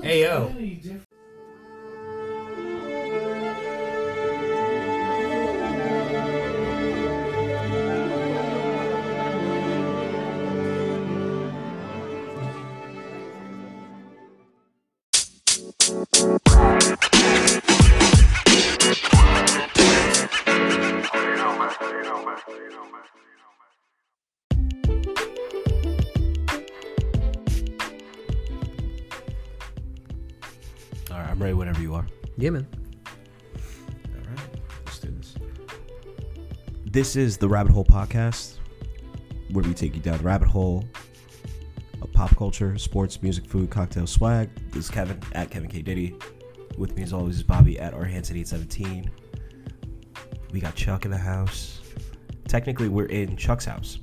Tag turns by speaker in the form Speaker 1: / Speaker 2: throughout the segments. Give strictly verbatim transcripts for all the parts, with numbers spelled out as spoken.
Speaker 1: Hey yo.
Speaker 2: Alright, I'm ready whenever you are.
Speaker 1: Yeah, man.
Speaker 2: Alright, let's do this. This is the Rabbit Hole Podcast, where we take you down the rabbit hole of pop culture, sports, music, food, cocktail, swag. This is Kevin, at Kevin K. Diddy. With me as always is Bobby, at R Hanson eight seventeen. We got Chuck in the house. Technically, we're in Chuck's house.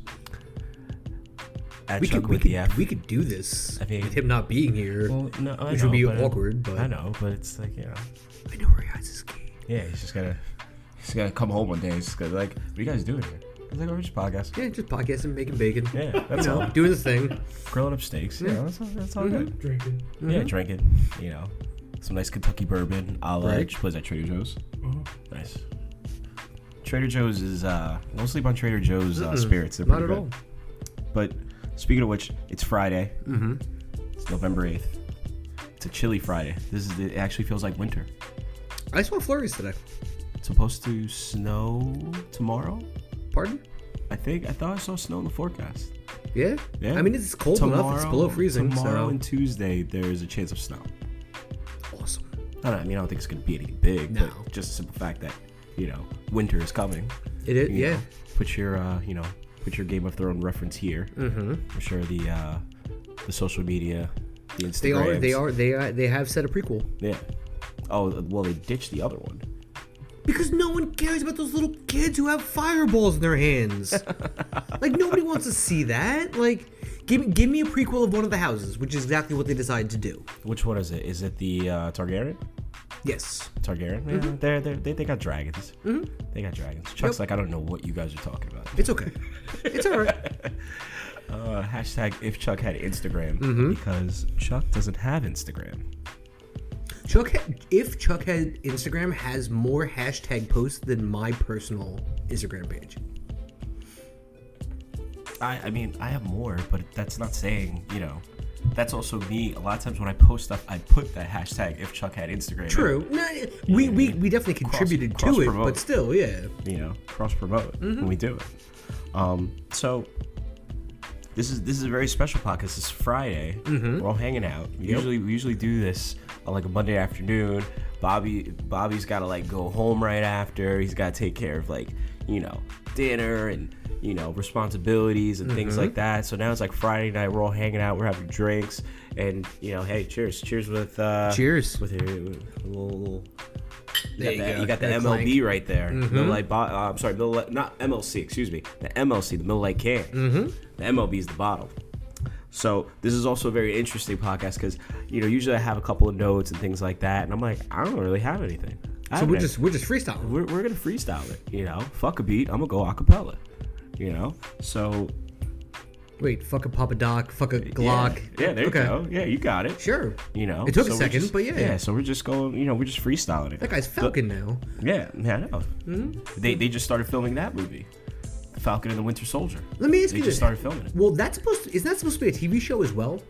Speaker 2: At
Speaker 1: We
Speaker 2: Chuck
Speaker 1: could, we,
Speaker 2: with the
Speaker 1: could,
Speaker 2: F.
Speaker 1: we could do this
Speaker 2: I mean-
Speaker 1: with him not being here,
Speaker 2: Well, no, I
Speaker 1: which
Speaker 2: know,
Speaker 1: would be
Speaker 2: but-
Speaker 1: awkward, but
Speaker 2: I know, but it's like, you know.
Speaker 1: I know where he hides his key.
Speaker 2: Yeah, he's just gotta, he's gotta come home one day. He's just gonna like, what are you guys doing here? He's like, oh, we're just podcast.
Speaker 1: Yeah, just podcasting, making bacon.
Speaker 2: Yeah, that's
Speaker 1: You know,
Speaker 2: all.
Speaker 1: doing the thing.
Speaker 2: Grilling up steaks. Yeah, that's all, that's all good.
Speaker 3: Drinking.
Speaker 2: Yeah,
Speaker 1: Mhm.
Speaker 2: drinking. You know, some nice Kentucky bourbon. A la,
Speaker 1: Right.
Speaker 2: what is that, Trader Joe's?
Speaker 3: Uh-huh.
Speaker 2: Nice. Trader Joe's is, uh, don't sleep on Trader Joe's uh,
Speaker 1: Mm-mm.
Speaker 2: spirits. They're
Speaker 1: Not
Speaker 2: pretty
Speaker 1: at
Speaker 2: good.
Speaker 1: all.
Speaker 2: But speaking of which, it's Friday.
Speaker 1: Mm-hmm.
Speaker 2: It's November eighth. It's a chilly Friday. This is, it actually feels like winter.
Speaker 1: I saw flurries today.
Speaker 2: It's supposed to snow tomorrow,
Speaker 1: Pardon?
Speaker 2: I think. I thought I saw snow in the forecast.
Speaker 1: Yeah?
Speaker 2: Yeah.
Speaker 1: I mean, it's cold enough. It's below freezing.
Speaker 2: Tomorrow
Speaker 1: so.
Speaker 2: and Tuesday, there's a chance of snow.
Speaker 1: Awesome.
Speaker 2: I, don't, I mean, I don't think it's going to be anything big,
Speaker 1: No.
Speaker 2: but just the simple fact that, you know, winter is coming.
Speaker 1: It is,
Speaker 2: you
Speaker 1: yeah.
Speaker 2: know, put your, uh, you know, put your Game of Thrones reference here.
Speaker 1: Mm-hmm.
Speaker 2: I'm sure the uh, the social media, the Instagrams.
Speaker 1: They are, they are, they are, they have said a prequel.
Speaker 2: Yeah. Oh, well, they ditched the other one.
Speaker 1: Because no one cares about those little kids who have fireballs in their hands. Like, nobody wants to see that. Like, give me, give me a prequel of one of the houses, which is exactly what they decided to do.
Speaker 2: Which one is it? Is it the uh, Targaryen?
Speaker 1: Yes.
Speaker 2: Targaryen? Yeah,
Speaker 1: Mm-hmm.
Speaker 2: they're, they're, they they got dragons.
Speaker 1: Mhm.
Speaker 2: They got dragons. Chuck's
Speaker 1: Yep.
Speaker 2: like, I don't know what you guys are talking about.
Speaker 1: It's okay. It's all right.
Speaker 2: Uh, hashtag if Chuck had Instagram,
Speaker 1: Mhm.
Speaker 2: because Chuck doesn't have Instagram.
Speaker 1: Chuck, ha- if Chuck had Instagram, has more hashtag posts than my personal Instagram page.
Speaker 2: I, I mean, I have more, but that's not saying, you know, that's also me. A lot of times when I post stuff, I put that hashtag if Chuck had Instagram.
Speaker 1: True. No, we, we, we definitely contributed
Speaker 2: cross
Speaker 1: to it,
Speaker 2: promote.
Speaker 1: but still, yeah.
Speaker 2: You know, cross promote
Speaker 1: Mm-hmm.
Speaker 2: when we do it. Um, so this is this is a very special podcast. It's Friday.
Speaker 1: Mm-hmm.
Speaker 2: We're all hanging out. We
Speaker 1: Yep.
Speaker 2: Usually we usually do this on like a Monday afternoon. Bobby Bobby's got to like go home right after. He's got to take care of like, you know, dinner and, you know, responsibilities and things
Speaker 1: Mm-hmm.
Speaker 2: like that. So now it's like Friday night. We're all hanging out. We're having drinks and, you know, hey, cheers, cheers with uh,
Speaker 1: Cheers.
Speaker 2: with your with a little. You
Speaker 1: There
Speaker 2: got,
Speaker 1: you
Speaker 2: the,
Speaker 1: go.
Speaker 2: you got the
Speaker 1: That
Speaker 2: M L B
Speaker 1: clank.
Speaker 2: right there.
Speaker 1: Mhm.
Speaker 2: Miller Lite, bo- uh, I'm sorry, Miller Lite, not M L C, excuse me. The M L C, the Miller Lite can.
Speaker 1: Mm-hmm.
Speaker 2: The M L B is the bottle. So this is also a very interesting podcast because, you know, usually I have a couple of notes and things like that, and I'm like, I don't really have anything. I
Speaker 1: So
Speaker 2: haven't
Speaker 1: we're
Speaker 2: had-
Speaker 1: just we're just freestyling.
Speaker 2: we're, we're gonna freestyle it, you know. Fuck a beat, I'm gonna go a cappella, you know. So
Speaker 1: Wait, fuck a Papa Doc, fuck a Glock.
Speaker 2: yeah, yeah there
Speaker 1: Okay.
Speaker 2: you go. Yeah, you got it.
Speaker 1: Sure.
Speaker 2: You know,
Speaker 1: It took a
Speaker 2: we're
Speaker 1: second,
Speaker 2: just-
Speaker 1: but yeah.
Speaker 2: yeah. So we're just going, you know, we're just freestyling it.
Speaker 1: That guy's Falcon now.
Speaker 2: Yeah, yeah, I know.
Speaker 1: Mm-hmm.
Speaker 2: They they just started filming that movie, The Falcon and the Winter Soldier.
Speaker 1: Let me ask
Speaker 2: They
Speaker 1: you
Speaker 2: just
Speaker 1: this.
Speaker 2: started filming it.
Speaker 1: Well, that's supposed to, is that supposed to be a T V show as well?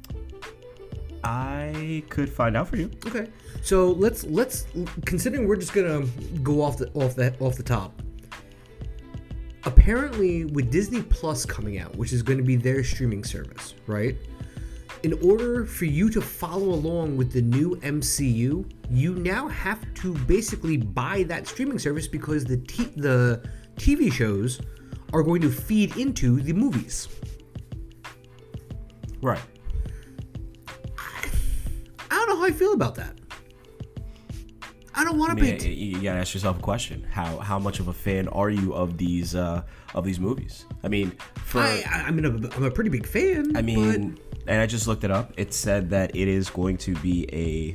Speaker 2: I could find out for you.
Speaker 1: Okay. So let's let's considering we're just gonna go off the off the off the top. Apparently, with Disney Plus coming out, which is going to be their streaming service, right? In order for you to follow along with the new M C U, you now have to basically buy that streaming service because the t- the T V shows are going to feed into the movies.
Speaker 2: Right.
Speaker 1: I don't know how I feel about that. I don't want
Speaker 2: I
Speaker 1: to
Speaker 2: mean,
Speaker 1: pay.
Speaker 2: you, you gotta ask yourself a question: How how much of a fan are you of these uh, of these movies? I mean, for
Speaker 1: I, I, I mean, I'm a, I'm a pretty big fan.
Speaker 2: I mean,
Speaker 1: but
Speaker 2: and I just looked it up. It said that it is going to be a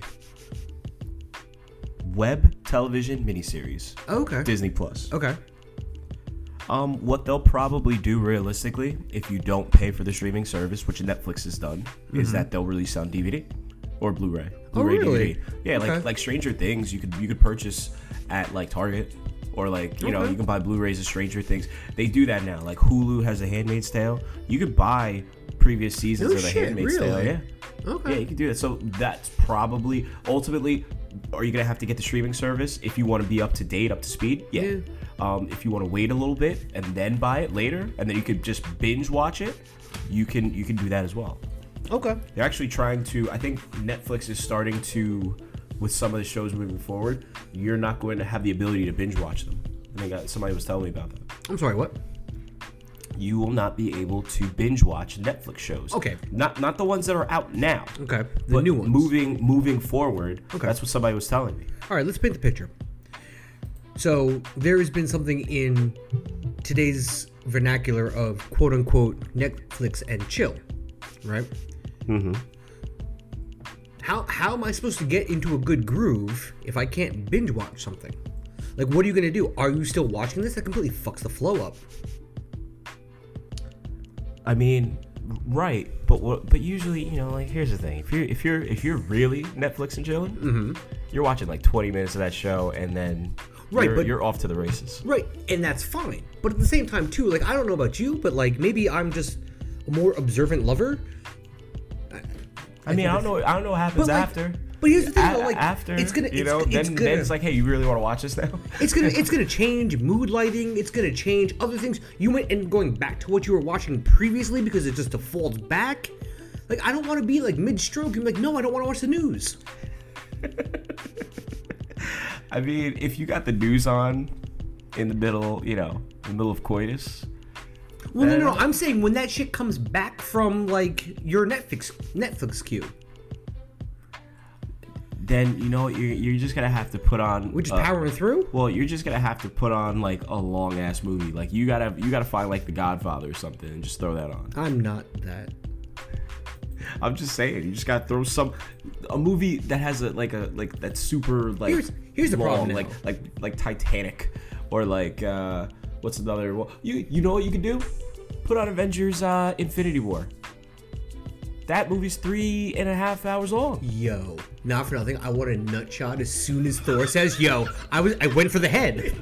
Speaker 2: web television miniseries,
Speaker 1: okay,
Speaker 2: Disney Plus.
Speaker 1: okay,
Speaker 2: Um, what they'll probably do realistically, if you don't pay for the streaming service, which Netflix has done, is that they'll release it on D V D. or Blu-ray.
Speaker 1: Oh,
Speaker 2: Blu-ray
Speaker 1: really?
Speaker 2: D V D. Yeah,
Speaker 1: Okay.
Speaker 2: like like Stranger Things, you could you could purchase at like Target, or like you know
Speaker 1: Okay.
Speaker 2: you can buy Blu-rays of Stranger Things. They do that now. Like Hulu has a Handmaid's Tale. You could buy previous seasons
Speaker 1: No
Speaker 2: of the
Speaker 1: shit,
Speaker 2: Handmaid's Tale.
Speaker 1: really?
Speaker 2: Yeah.
Speaker 1: Okay.
Speaker 2: Yeah, you can do that. So that's probably ultimately, are you gonna have to get the streaming service if you want to be up to date, up to speed? Yeah.
Speaker 1: Yeah.
Speaker 2: Um, if you want to wait a little bit and then buy it later, and then you could just binge watch it, you can you can do that as well.
Speaker 1: Okay.
Speaker 2: They're actually trying to. I think Netflix is starting to, with some of the shows moving forward, you're not going to have the ability to binge watch them. I think uh, somebody was telling me about that.
Speaker 1: I'm sorry, what?
Speaker 2: You will not be able to binge watch Netflix shows.
Speaker 1: Okay.
Speaker 2: Not not the ones that are out now.
Speaker 1: Okay. The
Speaker 2: But
Speaker 1: new ones.
Speaker 2: moving moving forward,
Speaker 1: Okay.
Speaker 2: that's what somebody was telling me.
Speaker 1: All right, let's paint the picture. So there has been something in today's vernacular of quote unquote Netflix and chill, right?
Speaker 2: Mm-hmm.
Speaker 1: How how am I supposed to get into a good groove if I can't binge watch something? Like, what are you gonna do? Are you still watching this? That completely fucks the flow up.
Speaker 2: I mean, right, but what? But usually, you know, like here's the thing: if you're if you're if you're really Netflix and chilling,
Speaker 1: Mm-hmm.
Speaker 2: you're watching like twenty minutes of that show, and then
Speaker 1: Right,
Speaker 2: you're,
Speaker 1: but-
Speaker 2: you're off to the races.
Speaker 1: Right, and that's fine. But at the same time, too, like, I don't know about you, but like maybe I'm just a more observant lover.
Speaker 2: I mean, I don't know. I don't know what happens
Speaker 1: But, like,
Speaker 2: after.
Speaker 1: But here's the thing,
Speaker 2: A-
Speaker 1: though, like
Speaker 2: after
Speaker 1: it's gonna,
Speaker 2: you
Speaker 1: it's,
Speaker 2: know,
Speaker 1: it's
Speaker 2: then,
Speaker 1: gonna,
Speaker 2: then it's like, hey, you really want to watch this now?
Speaker 1: it's gonna, it's gonna change mood lighting. It's gonna change other things. You might end up going back to what you were watching previously because it just defaults back. Like, I don't want to be like mid-stroke and be like, no, I don't want to watch the news.
Speaker 2: I mean, if you got the news on in the middle, you know, in the middle of coitus.
Speaker 1: Well, no, no, no.
Speaker 2: Uh,
Speaker 1: I'm saying when that shit comes back from like your Netflix Netflix queue,
Speaker 2: then you know you're, you're just gonna have to put on.
Speaker 1: we're just
Speaker 2: uh,
Speaker 1: powering through.
Speaker 2: Well, you're just gonna have to put on like a long ass movie. Like you gotta you gotta find like The Godfather or something and just throw that on.
Speaker 1: I'm not that.
Speaker 2: I'm just saying, you just gotta throw some a movie that has a like a like that's super like
Speaker 1: Here's- here's the
Speaker 2: long,
Speaker 1: problem now.
Speaker 2: like like like Titanic or like uh what's another? Well, you you know what you could do? Put on Avengers uh, Infinity War. That movie's three and a half hours long.
Speaker 1: Yo, not for nothing. I want a nut shot as soon as Thor says, "Yo." I was, I went for the head.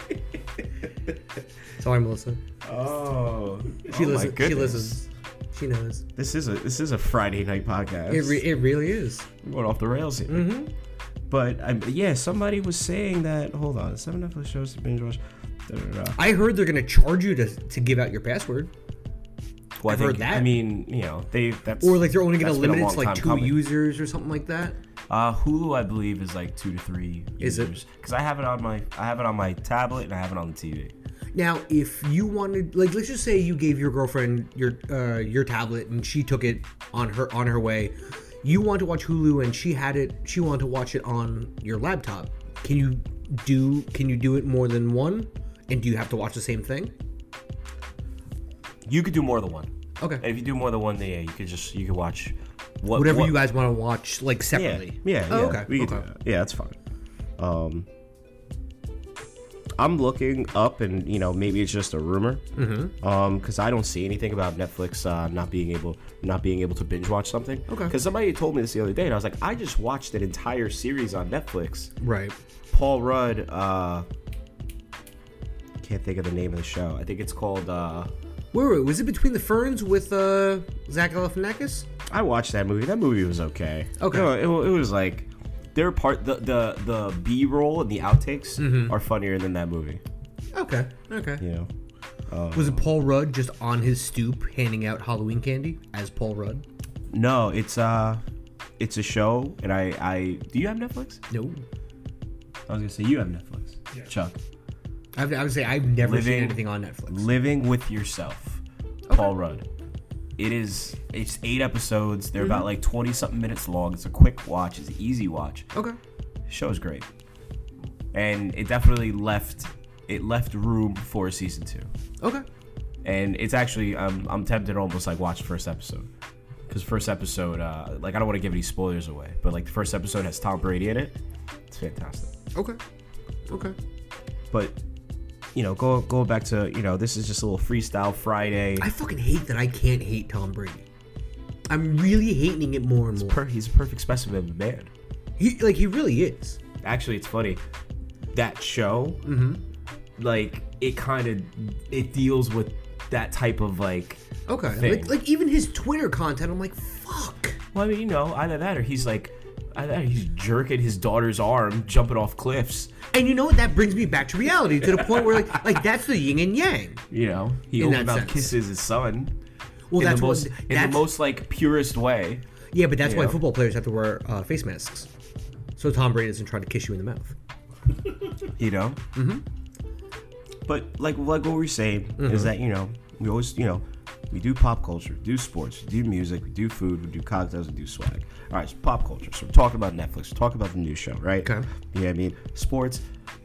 Speaker 1: Sorry, Melissa.
Speaker 2: Oh,
Speaker 1: She
Speaker 2: oh my
Speaker 1: listens. She
Speaker 2: goodness.
Speaker 1: listens. She knows.
Speaker 2: This is a this is a Friday night podcast.
Speaker 1: It, re- it really is.
Speaker 2: We're going off the rails here.
Speaker 1: Mm-hmm.
Speaker 2: But um, yeah, somebody was saying that. Hold on, seven Netflix shows to binge watch. Da, da, da.
Speaker 1: I heard they're gonna charge you to to give out your password,
Speaker 2: Well,
Speaker 1: I've
Speaker 2: I
Speaker 1: heard
Speaker 2: think,
Speaker 1: that.
Speaker 2: I mean, you know, they that's
Speaker 1: or like they're only gonna
Speaker 2: that's been a
Speaker 1: limit it
Speaker 2: long
Speaker 1: to like
Speaker 2: time
Speaker 1: two
Speaker 2: coming.
Speaker 1: users or something like that.
Speaker 2: Uh, Hulu, I believe, is like two to three
Speaker 1: Is it?
Speaker 2: users. Because I have it on my I have it on my tablet and I have it on the T V.
Speaker 1: Now, if you wanted, like, let's just say you gave your girlfriend your uh, your tablet and she took it on her on her way. You want to watch Hulu and she had it. She wanted to watch it on your laptop. Can you do? Can you do it more than one? And do you have to watch the same thing?
Speaker 2: You could do more than one.
Speaker 1: Okay.
Speaker 2: And if you do more than one, then yeah, you could just you could watch what,
Speaker 1: Whatever
Speaker 2: what-
Speaker 1: you guys want to watch, like
Speaker 2: Yeah,
Speaker 1: separately.
Speaker 2: yeah,
Speaker 1: Oh,
Speaker 2: yeah.
Speaker 1: okay.
Speaker 2: We could
Speaker 1: okay.
Speaker 2: do that. Yeah, that's fine. Um, I'm looking up, and you know, maybe it's just a rumor. Mm-hmm. Um, because I don't see anything about Netflix uh, not being able not being able to binge watch something.
Speaker 1: Okay.
Speaker 2: Because somebody told me this the other day, and I was like, I just watched an entire series on Netflix.
Speaker 1: Right.
Speaker 2: Paul Rudd. Uh, can't think of the name of the show. I think it's called. Uh,
Speaker 1: Wait, wait. Was it Between the Ferns with uh, Zach Galifianakis?
Speaker 2: I watched that movie. That movie was okay.
Speaker 1: Okay.
Speaker 2: You know, it, it was like their part. The the the B roll and the outtakes
Speaker 1: Mm-hmm.
Speaker 2: are funnier than that movie.
Speaker 1: Okay. Okay.
Speaker 2: You know.
Speaker 1: Was it Paul Rudd just on his stoop handing out Halloween candy as Paul Rudd?
Speaker 2: No, it's uh, it's a show, and I I do you have Netflix?
Speaker 1: No.
Speaker 2: I was gonna say you have Netflix.
Speaker 1: Yeah.
Speaker 2: Chuck.
Speaker 1: I, I would say I've never
Speaker 2: Living-
Speaker 1: seen anything on Netflix.
Speaker 2: Living with Yourself. Paul Rudd. It is. It's eight episodes. They're about like twenty something minutes long. It's a quick watch. It's an easy watch.
Speaker 1: Okay.
Speaker 2: The show's great, and it definitely left it left room for a season two.
Speaker 1: Okay.
Speaker 2: And it's actually I'm I'm tempted to almost like watch the first episode, because first episode uh like I don't want to give any spoilers away, but like the first episode has Tom Brady in it. It's fantastic.
Speaker 1: Okay. Okay.
Speaker 2: But you know, go going back to, you know, this is just a little freestyle Friday.
Speaker 1: I fucking hate that I can't hate Tom Brady. I'm really hating it more and more.
Speaker 2: Per- he's a perfect specimen of a man.
Speaker 1: He like he really is.
Speaker 2: Actually, it's funny. That show,
Speaker 1: Mm-hmm.
Speaker 2: like it kind of it deals with that type of like.
Speaker 1: Okay.
Speaker 2: thing.
Speaker 1: Like like even his Twitter content, I'm like, fuck.
Speaker 2: Well, I mean, you know, either that or he's like, either that or he's jerking his daughter's arm, jumping off cliffs.
Speaker 1: And you know what? That brings me back to reality, to the point where like like that's the yin and yang.
Speaker 2: You know, he
Speaker 1: In
Speaker 2: open
Speaker 1: that
Speaker 2: mouth
Speaker 1: sense.
Speaker 2: kisses his son.
Speaker 1: Well,
Speaker 2: in
Speaker 1: that's
Speaker 2: the
Speaker 1: what
Speaker 2: most in
Speaker 1: that's,
Speaker 2: the most like purest way.
Speaker 1: yeah, but that's why
Speaker 2: Yeah.
Speaker 1: football players have to wear uh, face masks, so Tom Brady doesn't try to kiss you in the mouth.
Speaker 2: You know. Mm-hmm. But like like what we're saying
Speaker 1: Mm-hmm.
Speaker 2: is that you know we always you know we do pop culture, do sports, we do music, we do food, we do cocktails, we do swag. All right, so pop culture. So we're talking about Netflix. We're talking about the new show, right?
Speaker 1: Okay.
Speaker 2: You know what I mean? Sports.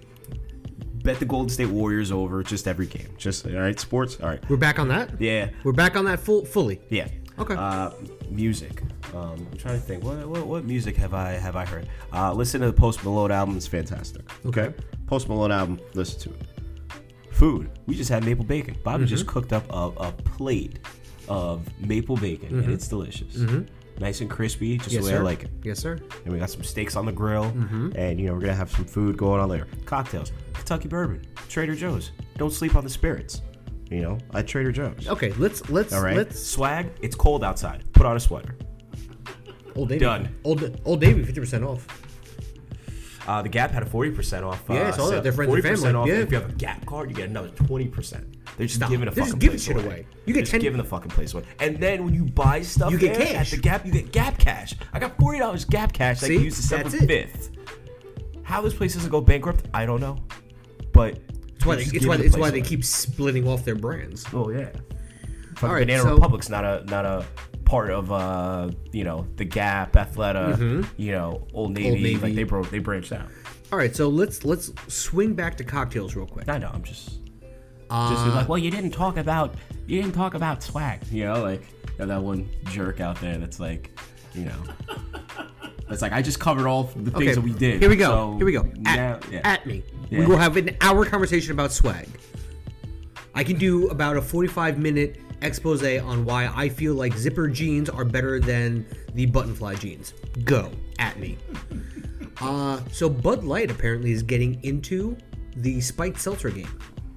Speaker 2: Bet the Golden State Warriors over just every game. Just all right. Sports. All right.
Speaker 1: We're back on that.
Speaker 2: Yeah.
Speaker 1: We're back on that full fully.
Speaker 2: Yeah.
Speaker 1: Okay.
Speaker 2: Uh, music. Um, I'm trying to think. What, what what music have I have I heard? Uh, listen to the Post Malone album. It's fantastic.
Speaker 1: Okay.
Speaker 2: Post Malone album. Listen to it. Food. We just had maple bacon. Bobby
Speaker 1: Mm-hmm.
Speaker 2: just cooked up a, a plate of maple bacon, and it's delicious. Nice and crispy, just
Speaker 1: Mm-hmm. Yes,
Speaker 2: the way
Speaker 1: sir.
Speaker 2: I like it.
Speaker 1: Yes, sir.
Speaker 2: And we got some steaks on the grill,
Speaker 1: Mm-hmm.
Speaker 2: and you know we're gonna have some food going on later. Cocktails, Kentucky bourbon, Trader Joe's. Don't sleep on the spirits. You know, at Trader Joe's.
Speaker 1: Okay. Let's let's
Speaker 2: All right.
Speaker 1: let's
Speaker 2: Swag. It's cold outside. Put on a sweater.
Speaker 1: Old Navy.
Speaker 2: Done.
Speaker 1: Old Old Navy, fifty percent off.
Speaker 2: Uh, the Gap had a forty percent off.
Speaker 1: Yeah, I
Speaker 2: uh,
Speaker 1: saw that.
Speaker 2: sale.
Speaker 1: They're friends and
Speaker 2: forty percent
Speaker 1: family,
Speaker 2: off.
Speaker 1: yeah.
Speaker 2: If you have a Gap card, you get another twenty percent. They're just
Speaker 1: Nah,
Speaker 2: giving a
Speaker 1: they're
Speaker 2: fucking
Speaker 1: just giving
Speaker 2: place
Speaker 1: shit
Speaker 2: away.
Speaker 1: away. You get
Speaker 2: just
Speaker 1: ten
Speaker 2: giving the fucking place away. And then when you buy stuff,
Speaker 1: You get
Speaker 2: there
Speaker 1: cash.
Speaker 2: at the Gap. You get Gap cash. I got forty dollars Gap cash. that I
Speaker 1: See?
Speaker 2: can use December
Speaker 1: That's it.
Speaker 2: fifth. How this place doesn't go bankrupt, I don't know. But
Speaker 1: It's why they,
Speaker 2: just
Speaker 1: it's
Speaker 2: giving
Speaker 1: why
Speaker 2: the
Speaker 1: it's
Speaker 2: place
Speaker 1: why they
Speaker 2: away.
Speaker 1: keep splitting off their brands.
Speaker 2: Oh yeah. Fucking
Speaker 1: All right,
Speaker 2: Banana
Speaker 1: so-
Speaker 2: Republic's not a not a part of uh you know the Gap, Athleta, you know Old Navy.
Speaker 1: Mm-hmm. Navy.
Speaker 2: Like they broke they branched out.
Speaker 1: All right, so let's let's swing back to cocktails real quick.
Speaker 2: I know. I'm just
Speaker 1: Uh,
Speaker 2: just like, well, you didn't talk about you didn't talk about swag. You know, like you know, that one jerk out there that's like, you know, it's like I just covered all the things
Speaker 1: okay,
Speaker 2: that we did.
Speaker 1: Here we go.
Speaker 2: So
Speaker 1: here we go. At,
Speaker 2: now- yeah.
Speaker 1: at me. We
Speaker 2: Yeah.
Speaker 1: will have an hour conversation about swag. I can do about a forty-five minute expose on why I feel like zipper jeans are better than the buttonfly jeans. Go at me. Uh, so Bud Light apparently is getting into the spiked seltzer game.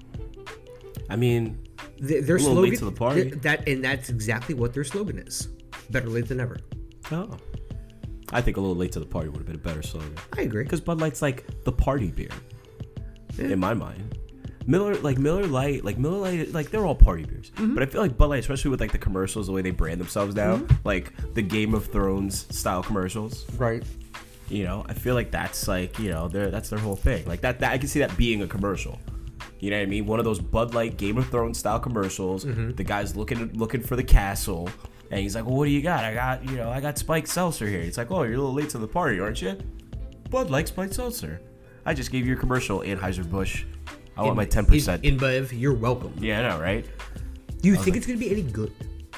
Speaker 2: I mean,
Speaker 1: Th- Their
Speaker 2: A little
Speaker 1: slogan
Speaker 2: late to the party.
Speaker 1: th- that and that's exactly what their slogan is. Better late than never.
Speaker 2: oh, I think a little late to the party would have been a better slogan.
Speaker 1: I agree.
Speaker 2: Because Bud Light's like the party beer,
Speaker 1: Yeah.
Speaker 2: in my mind. Miller, like Miller Lite, like Miller Lite, like they're all party beers.
Speaker 1: Mm-hmm.
Speaker 2: But I feel like Bud Light, especially with like the commercials, the way they brand themselves now,
Speaker 1: Mm-hmm.
Speaker 2: like the Game of Thrones style commercials.
Speaker 1: Right.
Speaker 2: You know, I feel like that's like you know, their that's their whole thing. Like that, that I can see that being a commercial. You know what I mean? One of those Bud Light Game of Thrones style commercials.
Speaker 1: Mm-hmm.
Speaker 2: The guy's looking looking for the castle, and he's like, "Well, what do you got? I got you know, I got spiked seltzer here." It's like, "Oh, you're a little late to the party, aren't you?" Bud Light spiked seltzer. I just gave you a commercial, Anheuser-Busch. I want my ten percent.
Speaker 1: In, InBev, you're welcome.
Speaker 2: Yeah, I know, right?
Speaker 1: Do you think it's going to be any good?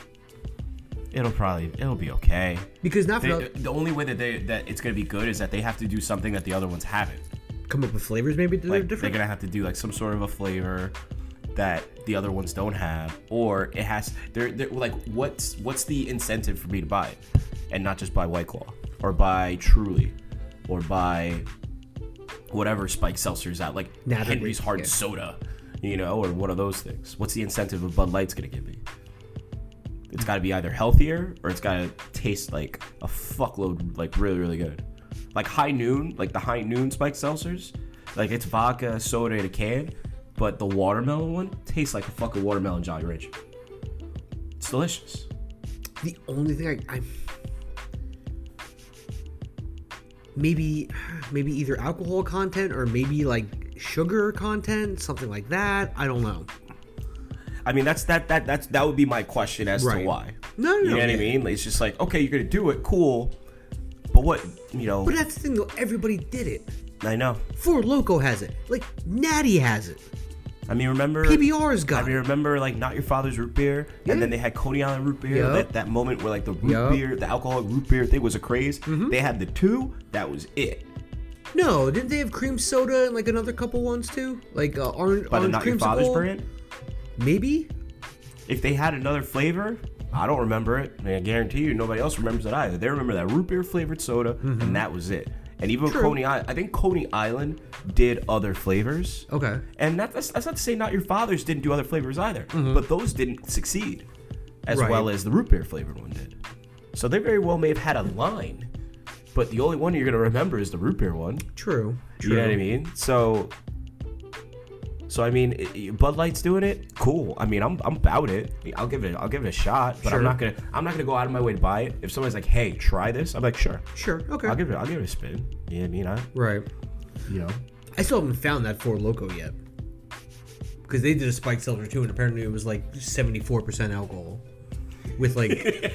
Speaker 2: It'll probably it'll be okay.
Speaker 1: Because not for
Speaker 2: They,
Speaker 1: nothing-
Speaker 2: the only way that they that it's gonna be good is that they have to do something that the other ones haven't.
Speaker 1: come up with flavors maybe that are
Speaker 2: Like they're
Speaker 1: different.
Speaker 2: gonna have to do like some sort of a flavor that the other ones don't have, or it has. They're, they're like, what's what's the incentive for me to buy it, and not just buy White Claw or buy Truly, or buy whatever spiked seltzer's out, like
Speaker 1: Nah, they're
Speaker 2: Henry's
Speaker 1: great,
Speaker 2: Hard
Speaker 1: yeah.
Speaker 2: Soda, you know, or one of those things. What's the incentive of Bud Light's gonna give me? It's got to be either healthier or it's got to taste like a fuckload, like really, really good. Like High Noon, like the High Noon spiked seltzers, like it's vodka, soda in a can, but the watermelon one tastes like a fucking watermelon Jolly Rancher. It's delicious.
Speaker 1: The only thing I, I maybe maybe either alcohol content or maybe like sugar content, something like that. I don't know.
Speaker 2: I mean, that's that that that's that would be my question as
Speaker 1: Right.
Speaker 2: to why.
Speaker 1: No, no,
Speaker 2: You know
Speaker 1: no,
Speaker 2: what I
Speaker 1: yeah.
Speaker 2: mean? Like, it's just like, okay, you're gonna do it, cool, but what, you know?
Speaker 1: But that's the thing though. Everybody did it.
Speaker 2: I know.
Speaker 1: Four Loco has it. Like Natty has it.
Speaker 2: I mean, remember
Speaker 1: P B R's got
Speaker 2: I mean,
Speaker 1: it.
Speaker 2: remember like Not Your Father's root beer,
Speaker 1: Yeah.
Speaker 2: and then they had Coney Island root beer.
Speaker 1: Yup.
Speaker 2: That, that moment where like the root
Speaker 1: Yup.
Speaker 2: beer, the alcoholic root beer thing was a craze.
Speaker 1: Mm-hmm.
Speaker 2: They had the two. That was it.
Speaker 1: No, didn't they have cream soda and like another couple ones too? Like uh, orange,
Speaker 2: By the
Speaker 1: orange
Speaker 2: Not Your
Speaker 1: creamsicle?
Speaker 2: Father's brand.
Speaker 1: Maybe.
Speaker 2: If they had another flavor, I don't remember it. I, mean, I guarantee you nobody else remembers it either. They remember that root beer flavored soda, mm-hmm. and that was it. And even
Speaker 1: True.
Speaker 2: Coney Island, I think Coney Island did other flavors.
Speaker 1: Okay.
Speaker 2: And that, that's, that's not to say Not Your Father's didn't do other flavors either. Mm-hmm. But those didn't succeed as
Speaker 1: right.
Speaker 2: well as the root beer flavored one did. So they very well may have had a line, but the only one you're going to remember is the root beer one.
Speaker 1: True. True.
Speaker 2: You know what I mean? So... So I mean, it, Bud Light's doing it. Cool. I mean, I'm I'm about it. I'll give it I'll give it a shot. But
Speaker 1: sure.
Speaker 2: I'm not gonna I'm not gonna go out of my way to buy it. If somebody's like, hey, try this, I'm like, sure,
Speaker 1: sure, okay.
Speaker 2: I'll give it I'll give it a spin. You know what I mean? I,
Speaker 1: right.
Speaker 2: You know.
Speaker 1: I still haven't found that Four Loko yet. Because they did a spiked seltzer too, and apparently it was like seventy-four percent alcohol, with like.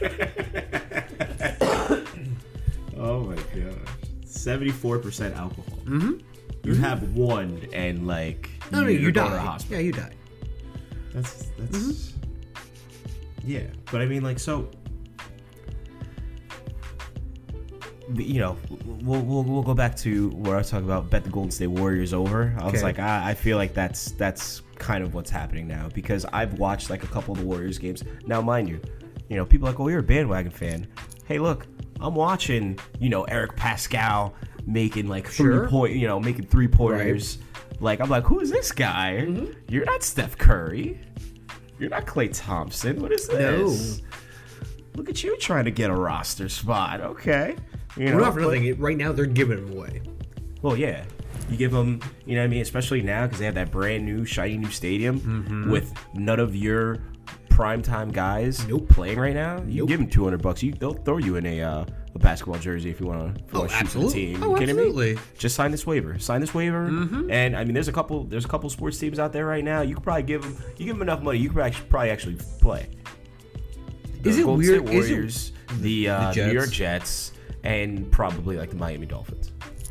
Speaker 2: Oh my gosh, seventy-four percent alcohol.
Speaker 1: Mm-hmm.
Speaker 2: You
Speaker 1: mm-hmm.
Speaker 2: have one and like.
Speaker 1: No, no, you die.
Speaker 2: To the hospital.
Speaker 1: Yeah, you die.
Speaker 2: That's that's.
Speaker 1: Mm-hmm.
Speaker 2: Yeah, but I mean, like, so. You know, we'll we'll we'll go back to where I was talking about bet the Golden State Warriors over. I okay. was like, I, I feel like that's that's kind of what's happening now because I've watched like a couple of the Warriors games. Now, mind you, you know, people are like, oh, you're a bandwagon fan. Hey, look, I'm watching, you know, Eric Pascal making like three
Speaker 1: sure.
Speaker 2: point, you know, making three pointers. Right. Like, I'm like, who is this guy? Mm-hmm. You're not Steph Curry. You're not Klay Thompson. What is this? No. Look at you trying to get a roster spot. Okay. You know,
Speaker 1: well, not for nothing. Right now, they're giving them away.
Speaker 2: Well, yeah. You give them, you know what I mean? Especially now because they have that brand new, shiny new stadium mm-hmm. with none of your primetime guys
Speaker 1: nope.
Speaker 2: playing right now. You
Speaker 1: nope.
Speaker 2: give them two hundred bucks. You, they'll throw you in a, uh, a basketball jersey if you want to
Speaker 1: oh,
Speaker 2: shoot for the team.
Speaker 1: Oh,
Speaker 2: you kidding
Speaker 1: absolutely.
Speaker 2: me? Just sign this waiver. Sign this waiver. Mm-hmm. And I mean, there's a couple. There's a couple sports teams out there right now. You could probably give them. You give them enough money. You could actually, probably actually play. The
Speaker 1: is it
Speaker 2: Golden
Speaker 1: weird?
Speaker 2: State Warriors,
Speaker 1: is it,
Speaker 2: the, uh,
Speaker 1: the,
Speaker 2: the New York Jets, and probably like the Miami Dolphins.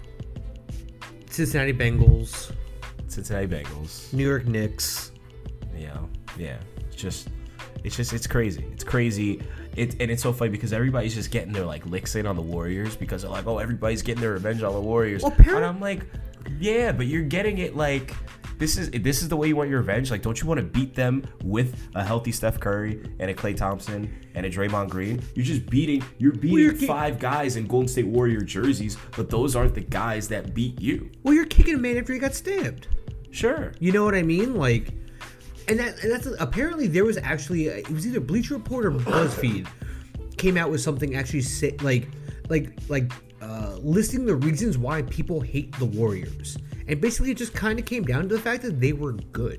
Speaker 1: Cincinnati Bengals.
Speaker 2: Cincinnati Bengals.
Speaker 1: New York Knicks.
Speaker 2: Yeah, yeah. It's just, it's just, it's crazy. It's crazy. It, and it's so funny because everybody's just getting their like licks in on the Warriors because they're like, oh, everybody's getting their revenge on the Warriors.
Speaker 1: Well, apparently-
Speaker 2: and I'm like, yeah, but you're getting it like this is this is the way you want your revenge. Like, don't you want to beat them with a healthy Steph Curry and a Klay Thompson and a Draymond Green? You're just beating you're beating well, you're five guys in Golden State Warrior jerseys, but those aren't the guys that beat you.
Speaker 1: Well, you're kicking a man after he got stabbed.
Speaker 2: Sure.
Speaker 1: You know what I mean? Like, and that and that's apparently there was actually a, it was either Bleacher Report or BuzzFeed came out with something actually say, like like like uh, listing the reasons why people hate the Warriors, and basically it just kind of came down to the fact that they were good.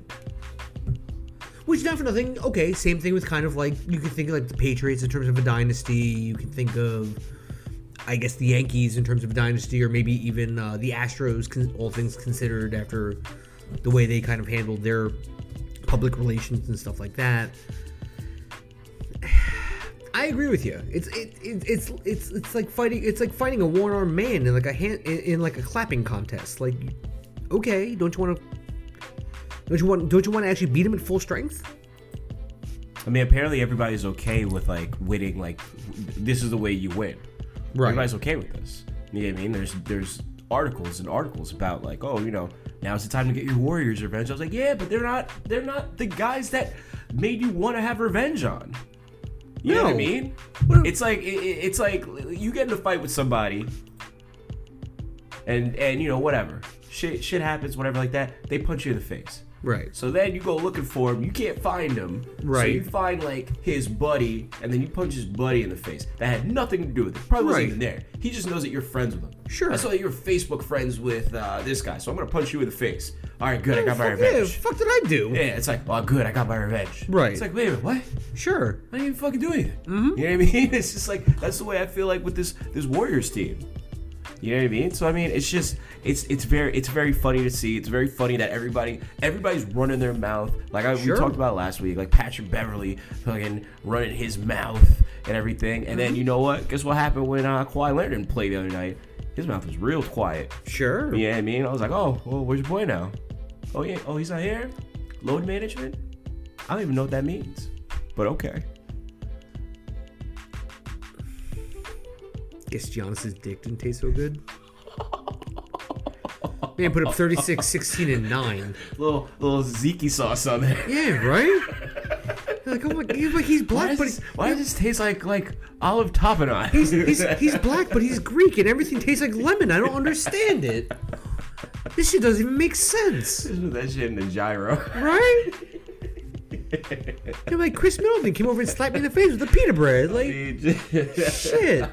Speaker 1: Which, not for nothing, okay, same thing with kind of like you can think of like the Patriots in terms of a dynasty. You can think of, I guess, the Yankees in terms of a dynasty, or maybe even uh, the Astros, all things considered, after the way they kind of handled their public relations and stuff like that. I agree with you. It's it, it it's it's it's like fighting. It's like fighting a one-armed man in like a hand in, in like a clapping contest. Like, okay, don't you want to? Don't you want? Don't you want to actually beat him at full strength?
Speaker 2: I mean, apparently everybody's okay with like winning. Like, this is the way you win. Right. Everybody's okay with this. You know what I mean? There's there's articles and articles about like, oh, you know, now's the time to get your Warriors revenge. I was like, yeah, but they're not they're not the guys that made you want to have revenge on. You no. know what I mean? It's like it, it's like you get in a fight with somebody, and and you know whatever shit shit happens, whatever like that. They punch you in the face.
Speaker 1: Right.
Speaker 2: So then you go looking for him. You can't find him.
Speaker 1: Right.
Speaker 2: So you find like his buddy, and then you punch his buddy in the face. That had nothing to do with it. Probably wasn't
Speaker 1: right.
Speaker 2: even there. He just knows that you're friends with him.
Speaker 1: Sure.
Speaker 2: I saw that you're Facebook friends with uh, this guy, so I'm gonna punch you in the face. All right, good. Yeah, I got my
Speaker 1: fuck
Speaker 2: revenge.
Speaker 1: Yeah, fuck did I do?
Speaker 2: Yeah, it's like, oh, good. I got my revenge.
Speaker 1: Right.
Speaker 2: It's like, wait a minute, what?
Speaker 1: Sure.
Speaker 2: I didn't even fucking do anything.
Speaker 1: Mm-hmm.
Speaker 2: You know what I mean? It's just like that's the way I feel like with this this Warriors team. You know what I mean? So I mean, it's just it's it's very it's very funny to see. It's very funny that everybody everybody's running their mouth like I,
Speaker 1: sure.
Speaker 2: we talked about last week. Like Patrick Beverley fucking running his mouth and everything. And mm-hmm. then you know what? Guess what happened when uh, Kawhi Leonard didn't play the other night? His mouth was real quiet.
Speaker 1: Sure.
Speaker 2: You know what I mean? I was like, oh, well, where's your boy now? Oh yeah, oh he's not here. Load management? I don't even know what that means. But okay.
Speaker 1: Guess Giannis's dick didn't taste so good. Man put up thirty-six, sixteen, and nine.
Speaker 2: Little little Zeke sauce on there.
Speaker 1: Yeah, right? Like, oh my god, like he's black,
Speaker 3: Why does,
Speaker 1: but
Speaker 3: this,
Speaker 1: he,
Speaker 3: why does this taste like like olive tapenade?
Speaker 1: he's, he's he's black, but he's Greek, and everything tastes like lemon. I don't understand it. This shit doesn't even make sense,
Speaker 3: that shit in the gyro.
Speaker 1: right? You're like Chris Middleton came over and slapped me in the face with the pita bread. Like, shit.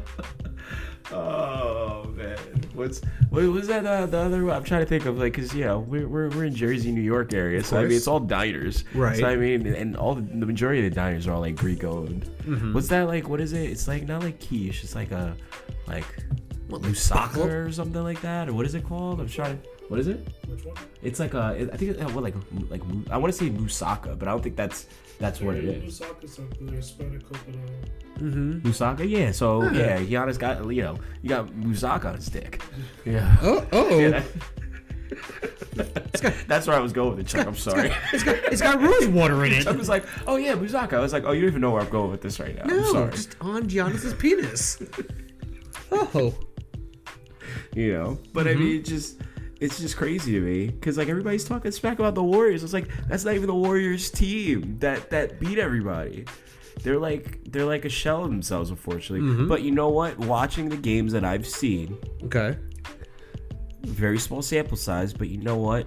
Speaker 3: Oh man, what's what was that? Uh, the other I'm trying to think of, like, cause you know we're we're, we're in Jersey, New York area, so I mean it's all diners,
Speaker 1: right?
Speaker 3: So I mean, and all the, the majority of the diners are all like Greek owned. Mm-hmm. What's that like? What is it? It's like not like quiche. It's like a like
Speaker 1: What, like
Speaker 3: moussaka or something like that, or what is it called? I'm trying to. What is it?
Speaker 4: Which one?
Speaker 3: It's like a. I think it's what like like I want to say moussaka, but I don't think that's that's what it is.
Speaker 4: Moussaka is something. There's spotted coconut.
Speaker 1: Mm-hmm.
Speaker 3: Moussaka, yeah. So
Speaker 1: Yeah.
Speaker 3: yeah, Giannis got you know you got moussaka on his dick. Yeah.
Speaker 1: Oh, oh.
Speaker 3: Yeah, that- that's where I was going with it, Chuck. I'm sorry.
Speaker 1: It's got it's got rose water in it.
Speaker 3: I was like, oh yeah, moussaka. I was like, oh, you don't even know where I'm going with this right now. I'm
Speaker 1: No,
Speaker 3: sorry.
Speaker 1: just on Giannis's penis. Oh.
Speaker 3: You know, but I mean, it just it's just crazy to me because like everybody's talking smack about the Warriors. It's like that's not even the Warriors team that that beat everybody. They're like they're like a shell of themselves, unfortunately.
Speaker 1: Mm-hmm.
Speaker 3: But you know what? Watching the games that I've seen,
Speaker 1: Okay.
Speaker 3: very small sample size, but you know what?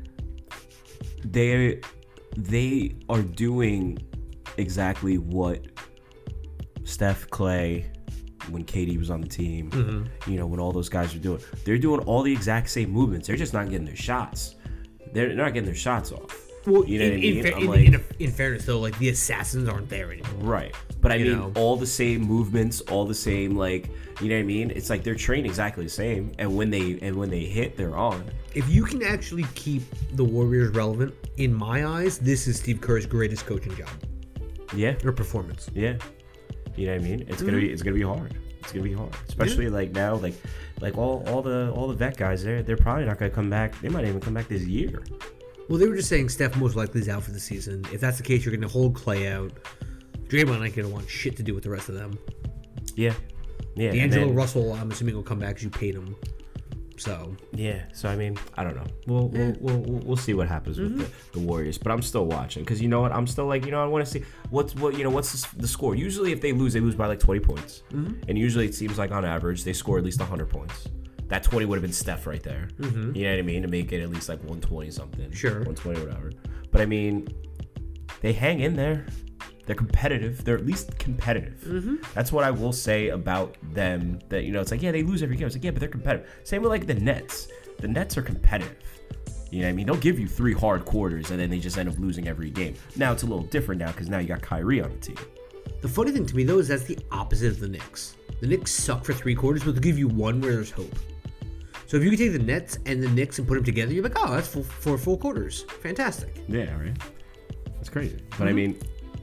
Speaker 3: They they are doing exactly what Steph, Clay, when K D was on the team,
Speaker 1: Mm-hmm.
Speaker 3: you know, when all those guys are doing. They're doing all the exact same movements. They're just not getting their shots. They're not getting their shots off.
Speaker 1: Well,
Speaker 3: You know
Speaker 1: in,
Speaker 3: what I mean?
Speaker 1: in, fa-
Speaker 3: I'm
Speaker 1: in,
Speaker 3: like-
Speaker 1: in, a- in fairness, though, like the assassins aren't there anymore.
Speaker 3: Right. But I
Speaker 1: You
Speaker 3: mean,
Speaker 1: know.
Speaker 3: all the same movements, all the same, like, you know what I mean? It's like they're trained exactly the same, and when they and when they hit, they're on.
Speaker 1: If you can actually keep the Warriors relevant, in my eyes, this is Steve Kerr's greatest coaching job
Speaker 3: Yeah.
Speaker 1: or performance.
Speaker 3: Yeah, you know what I mean. It's gonna be it's gonna be hard. It's gonna be hard, especially like now, like like all all the all the vet guys. They're they're probably not gonna come back. They might not even come back this year.
Speaker 1: Well, they were just saying Steph most likely is out for the season. If that's the case, you're going to hold Clay out. Draymond ain't going to want shit to do with the rest of them.
Speaker 3: Yeah, yeah. and
Speaker 1: D'Angelo
Speaker 3: then-
Speaker 1: Russell, I'm assuming, will come back because you paid him. So,
Speaker 3: Yeah. So I mean, I don't know. We'll we'll we'll, we'll, we'll see what happens with the, the Warriors, but I'm still watching because you know what? I'm still like you know I want to see what's what you know what's the, the score. Usually, if they lose, they lose by like twenty points, and usually it seems like on average they score at least one hundred points. That twenty would have been Steph right there. Mm-hmm. You know what I mean? To make it at least like one twenty something.
Speaker 1: Sure.
Speaker 3: one twenty whatever. But I mean, they hang in there. They're competitive. They're at least competitive. Mm-hmm. That's what I will say about them. That you know, it's like yeah, they lose every game. It's like yeah, but they're competitive. Same with like the Nets. The Nets are competitive. You know what I mean? They'll give you three hard quarters and then they just end up losing every game. Now it's a little different now because now you got Kyrie on the team.
Speaker 1: the funny thing to me, though, is that's the opposite of the Knicks. The Knicks suck for three quarters, but they'll give you one where there's hope. So if you can take the Nets and the Knicks and put them together, you're like, oh, that's full, four full quarters. Fantastic.
Speaker 3: Yeah, right. That's crazy. But mm-hmm. I mean,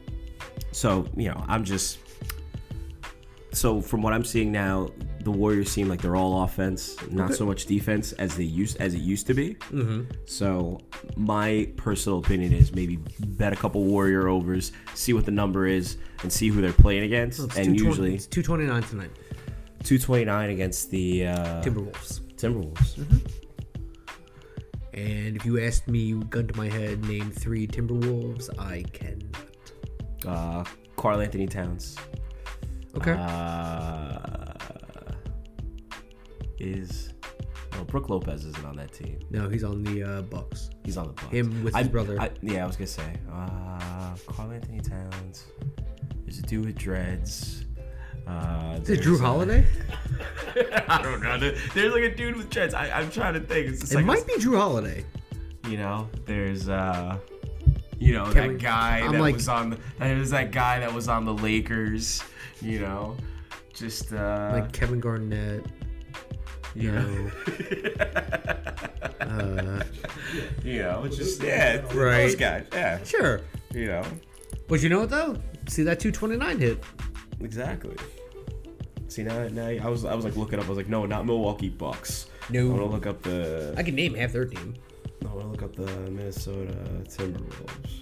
Speaker 3: so you know, I'm just so from what I'm seeing now, the Warriors seem like they're all offense, not okay. so much defense as they used as it used to be.
Speaker 1: Mm-hmm.
Speaker 3: So my personal opinion is maybe bet a couple Warrior overs, see what the number is, and see who they're playing against.
Speaker 1: Well,
Speaker 3: and usually
Speaker 1: it's two twenty-nine tonight.
Speaker 3: two twenty-nine against the uh,
Speaker 1: Timberwolves.
Speaker 3: Timberwolves.
Speaker 1: Mm-hmm. And if you asked me, gun to my head, name three Timberwolves, I cannot.
Speaker 3: Uh, Karl Anthony Towns.
Speaker 1: Okay.
Speaker 3: Uh, is well, Brook Lopez isn't on that team.
Speaker 1: No, he's on the uh, Bucks.
Speaker 3: He's on the Bucks.
Speaker 1: Him with his
Speaker 3: I,
Speaker 1: brother.
Speaker 3: I, yeah, I was gonna say. Uh, Karl Anthony Towns. There's a dude with dreads. Uh,
Speaker 1: is it Drew Holiday?
Speaker 3: I don't know. There's like a dude with dreads. I, I'm trying to think. It's
Speaker 1: it
Speaker 3: like
Speaker 1: might be Drew Holiday.
Speaker 3: You know, there's uh, you know
Speaker 1: Kevin,
Speaker 3: that guy
Speaker 1: I'm
Speaker 3: that
Speaker 1: like,
Speaker 3: was on. The, there's that guy that was on the Lakers. You know, just uh,
Speaker 1: like Kevin Garnett. You
Speaker 3: yeah.
Speaker 1: know, uh,
Speaker 3: you know, it's just yeah,
Speaker 1: right.
Speaker 3: Those guys. Yeah,
Speaker 1: sure.
Speaker 3: You know,
Speaker 1: but you know what though? See that two twenty-nine hit.
Speaker 3: Exactly. See now, now I was I was like looking up. I was like, no, not Milwaukee Bucks.
Speaker 1: No.
Speaker 3: I want to look up the.
Speaker 1: I can name half their team.
Speaker 3: I want to look up the Minnesota Timberwolves.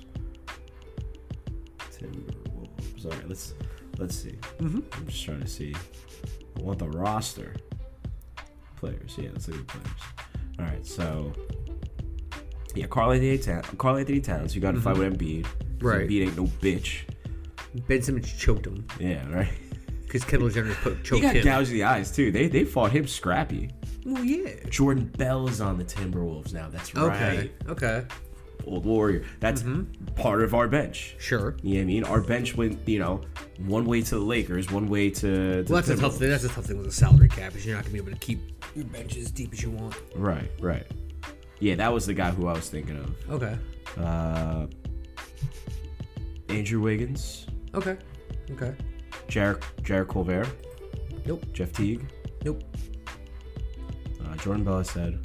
Speaker 3: Timberwolves. All right, let's let's see.
Speaker 1: Mm-hmm.
Speaker 3: I'm just trying to see. I want the roster. Players. Yeah, let's look at the players. All right, so yeah, Karl Anthony Towns. Karl Anthony Towns. You got to mm-hmm. fight with Embiid.
Speaker 1: Right.
Speaker 3: Embiid ain't no bitch.
Speaker 1: Ben Simmons choked him
Speaker 3: Yeah, right.
Speaker 1: because Kendall Jenner put
Speaker 3: He
Speaker 1: choked
Speaker 3: got
Speaker 1: him.
Speaker 3: gouged in the eyes too. They they fought him scrappy.
Speaker 1: Well, yeah.
Speaker 3: Jordan Bell is on the Timberwolves now. That's
Speaker 1: Okay.
Speaker 3: right.
Speaker 1: Okay.
Speaker 3: Old Warrior. That's part of our bench.
Speaker 1: Sure.
Speaker 3: You know what I mean? Our bench went, you know, one way to the Lakers, one way to. to
Speaker 1: Well, that's a tough
Speaker 3: Timberwolves.
Speaker 1: thing. That's a tough thing with a salary cap is you're not gonna be able to keep your bench as deep as you want.
Speaker 3: Right, right. Yeah, that was the guy who I was thinking of.
Speaker 1: Okay.
Speaker 3: Uh, Andrew Wiggins,
Speaker 1: Okay. Okay.
Speaker 3: Jarrett, Jarrett Colbert,
Speaker 1: Nope.
Speaker 3: Jeff Teague,
Speaker 1: Nope.
Speaker 3: uh, Jordan Bell, I said.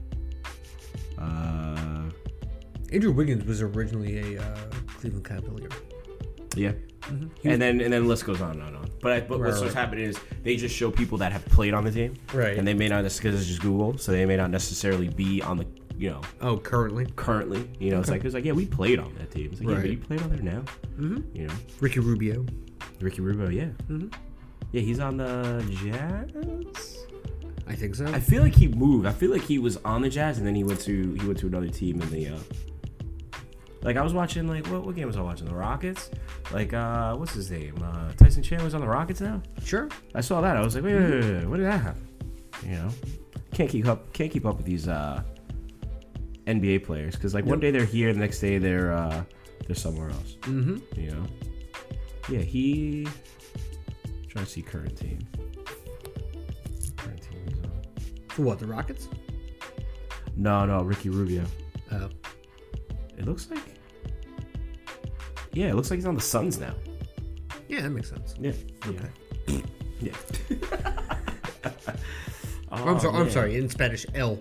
Speaker 3: Uh,
Speaker 1: Andrew Wiggins was originally a uh, Cleveland Cavalier.
Speaker 3: yeah.
Speaker 1: Mm-hmm.
Speaker 3: And then and then the list goes on and on and on. But I, but
Speaker 1: Right,
Speaker 3: what's
Speaker 1: right.
Speaker 3: what's happening is they just show people that have played on the team,
Speaker 1: Right.
Speaker 3: and they may not because it's just Google, so they may not necessarily be on the you know
Speaker 1: Oh, currently
Speaker 3: currently. You know, it's like it's like yeah, we played on that team. It's like yeah, but
Speaker 1: Right.
Speaker 3: you played on there now.
Speaker 1: Mm-hmm.
Speaker 3: You know,
Speaker 1: Ricky Rubio.
Speaker 3: Ricky Rubio, yeah,
Speaker 1: Mm-hmm.
Speaker 3: yeah, he's on the Jazz.
Speaker 1: I think so.
Speaker 3: I feel like he moved. I feel like he was on the Jazz and then he went to he went to another team in the. Uh, like I was watching like what what game was I watching? The Rockets. Like uh, what's his name? Uh, Tyson Chandler's on the Rockets now.
Speaker 1: Sure.
Speaker 3: I saw that. I was like, wait, wait, wait, wait, what did that happen? You know, can't keep up. Can't keep up with these uh, N B A players because like one day they're here, the next day they're uh, they're somewhere else.
Speaker 1: Mm-hmm.
Speaker 3: You know. Yeah, he. Trying to see current team. Current team he's on.
Speaker 1: For what? The Rockets?
Speaker 3: No, no, Ricky Rubio.
Speaker 1: Oh.
Speaker 3: It looks like. Yeah, it looks like he's on the Suns now.
Speaker 1: Yeah, that makes sense.
Speaker 3: Yeah.
Speaker 1: Okay.
Speaker 3: Yeah.
Speaker 1: Oh, I'm sorry. I'm
Speaker 3: man.
Speaker 1: sorry. In Spanish, L.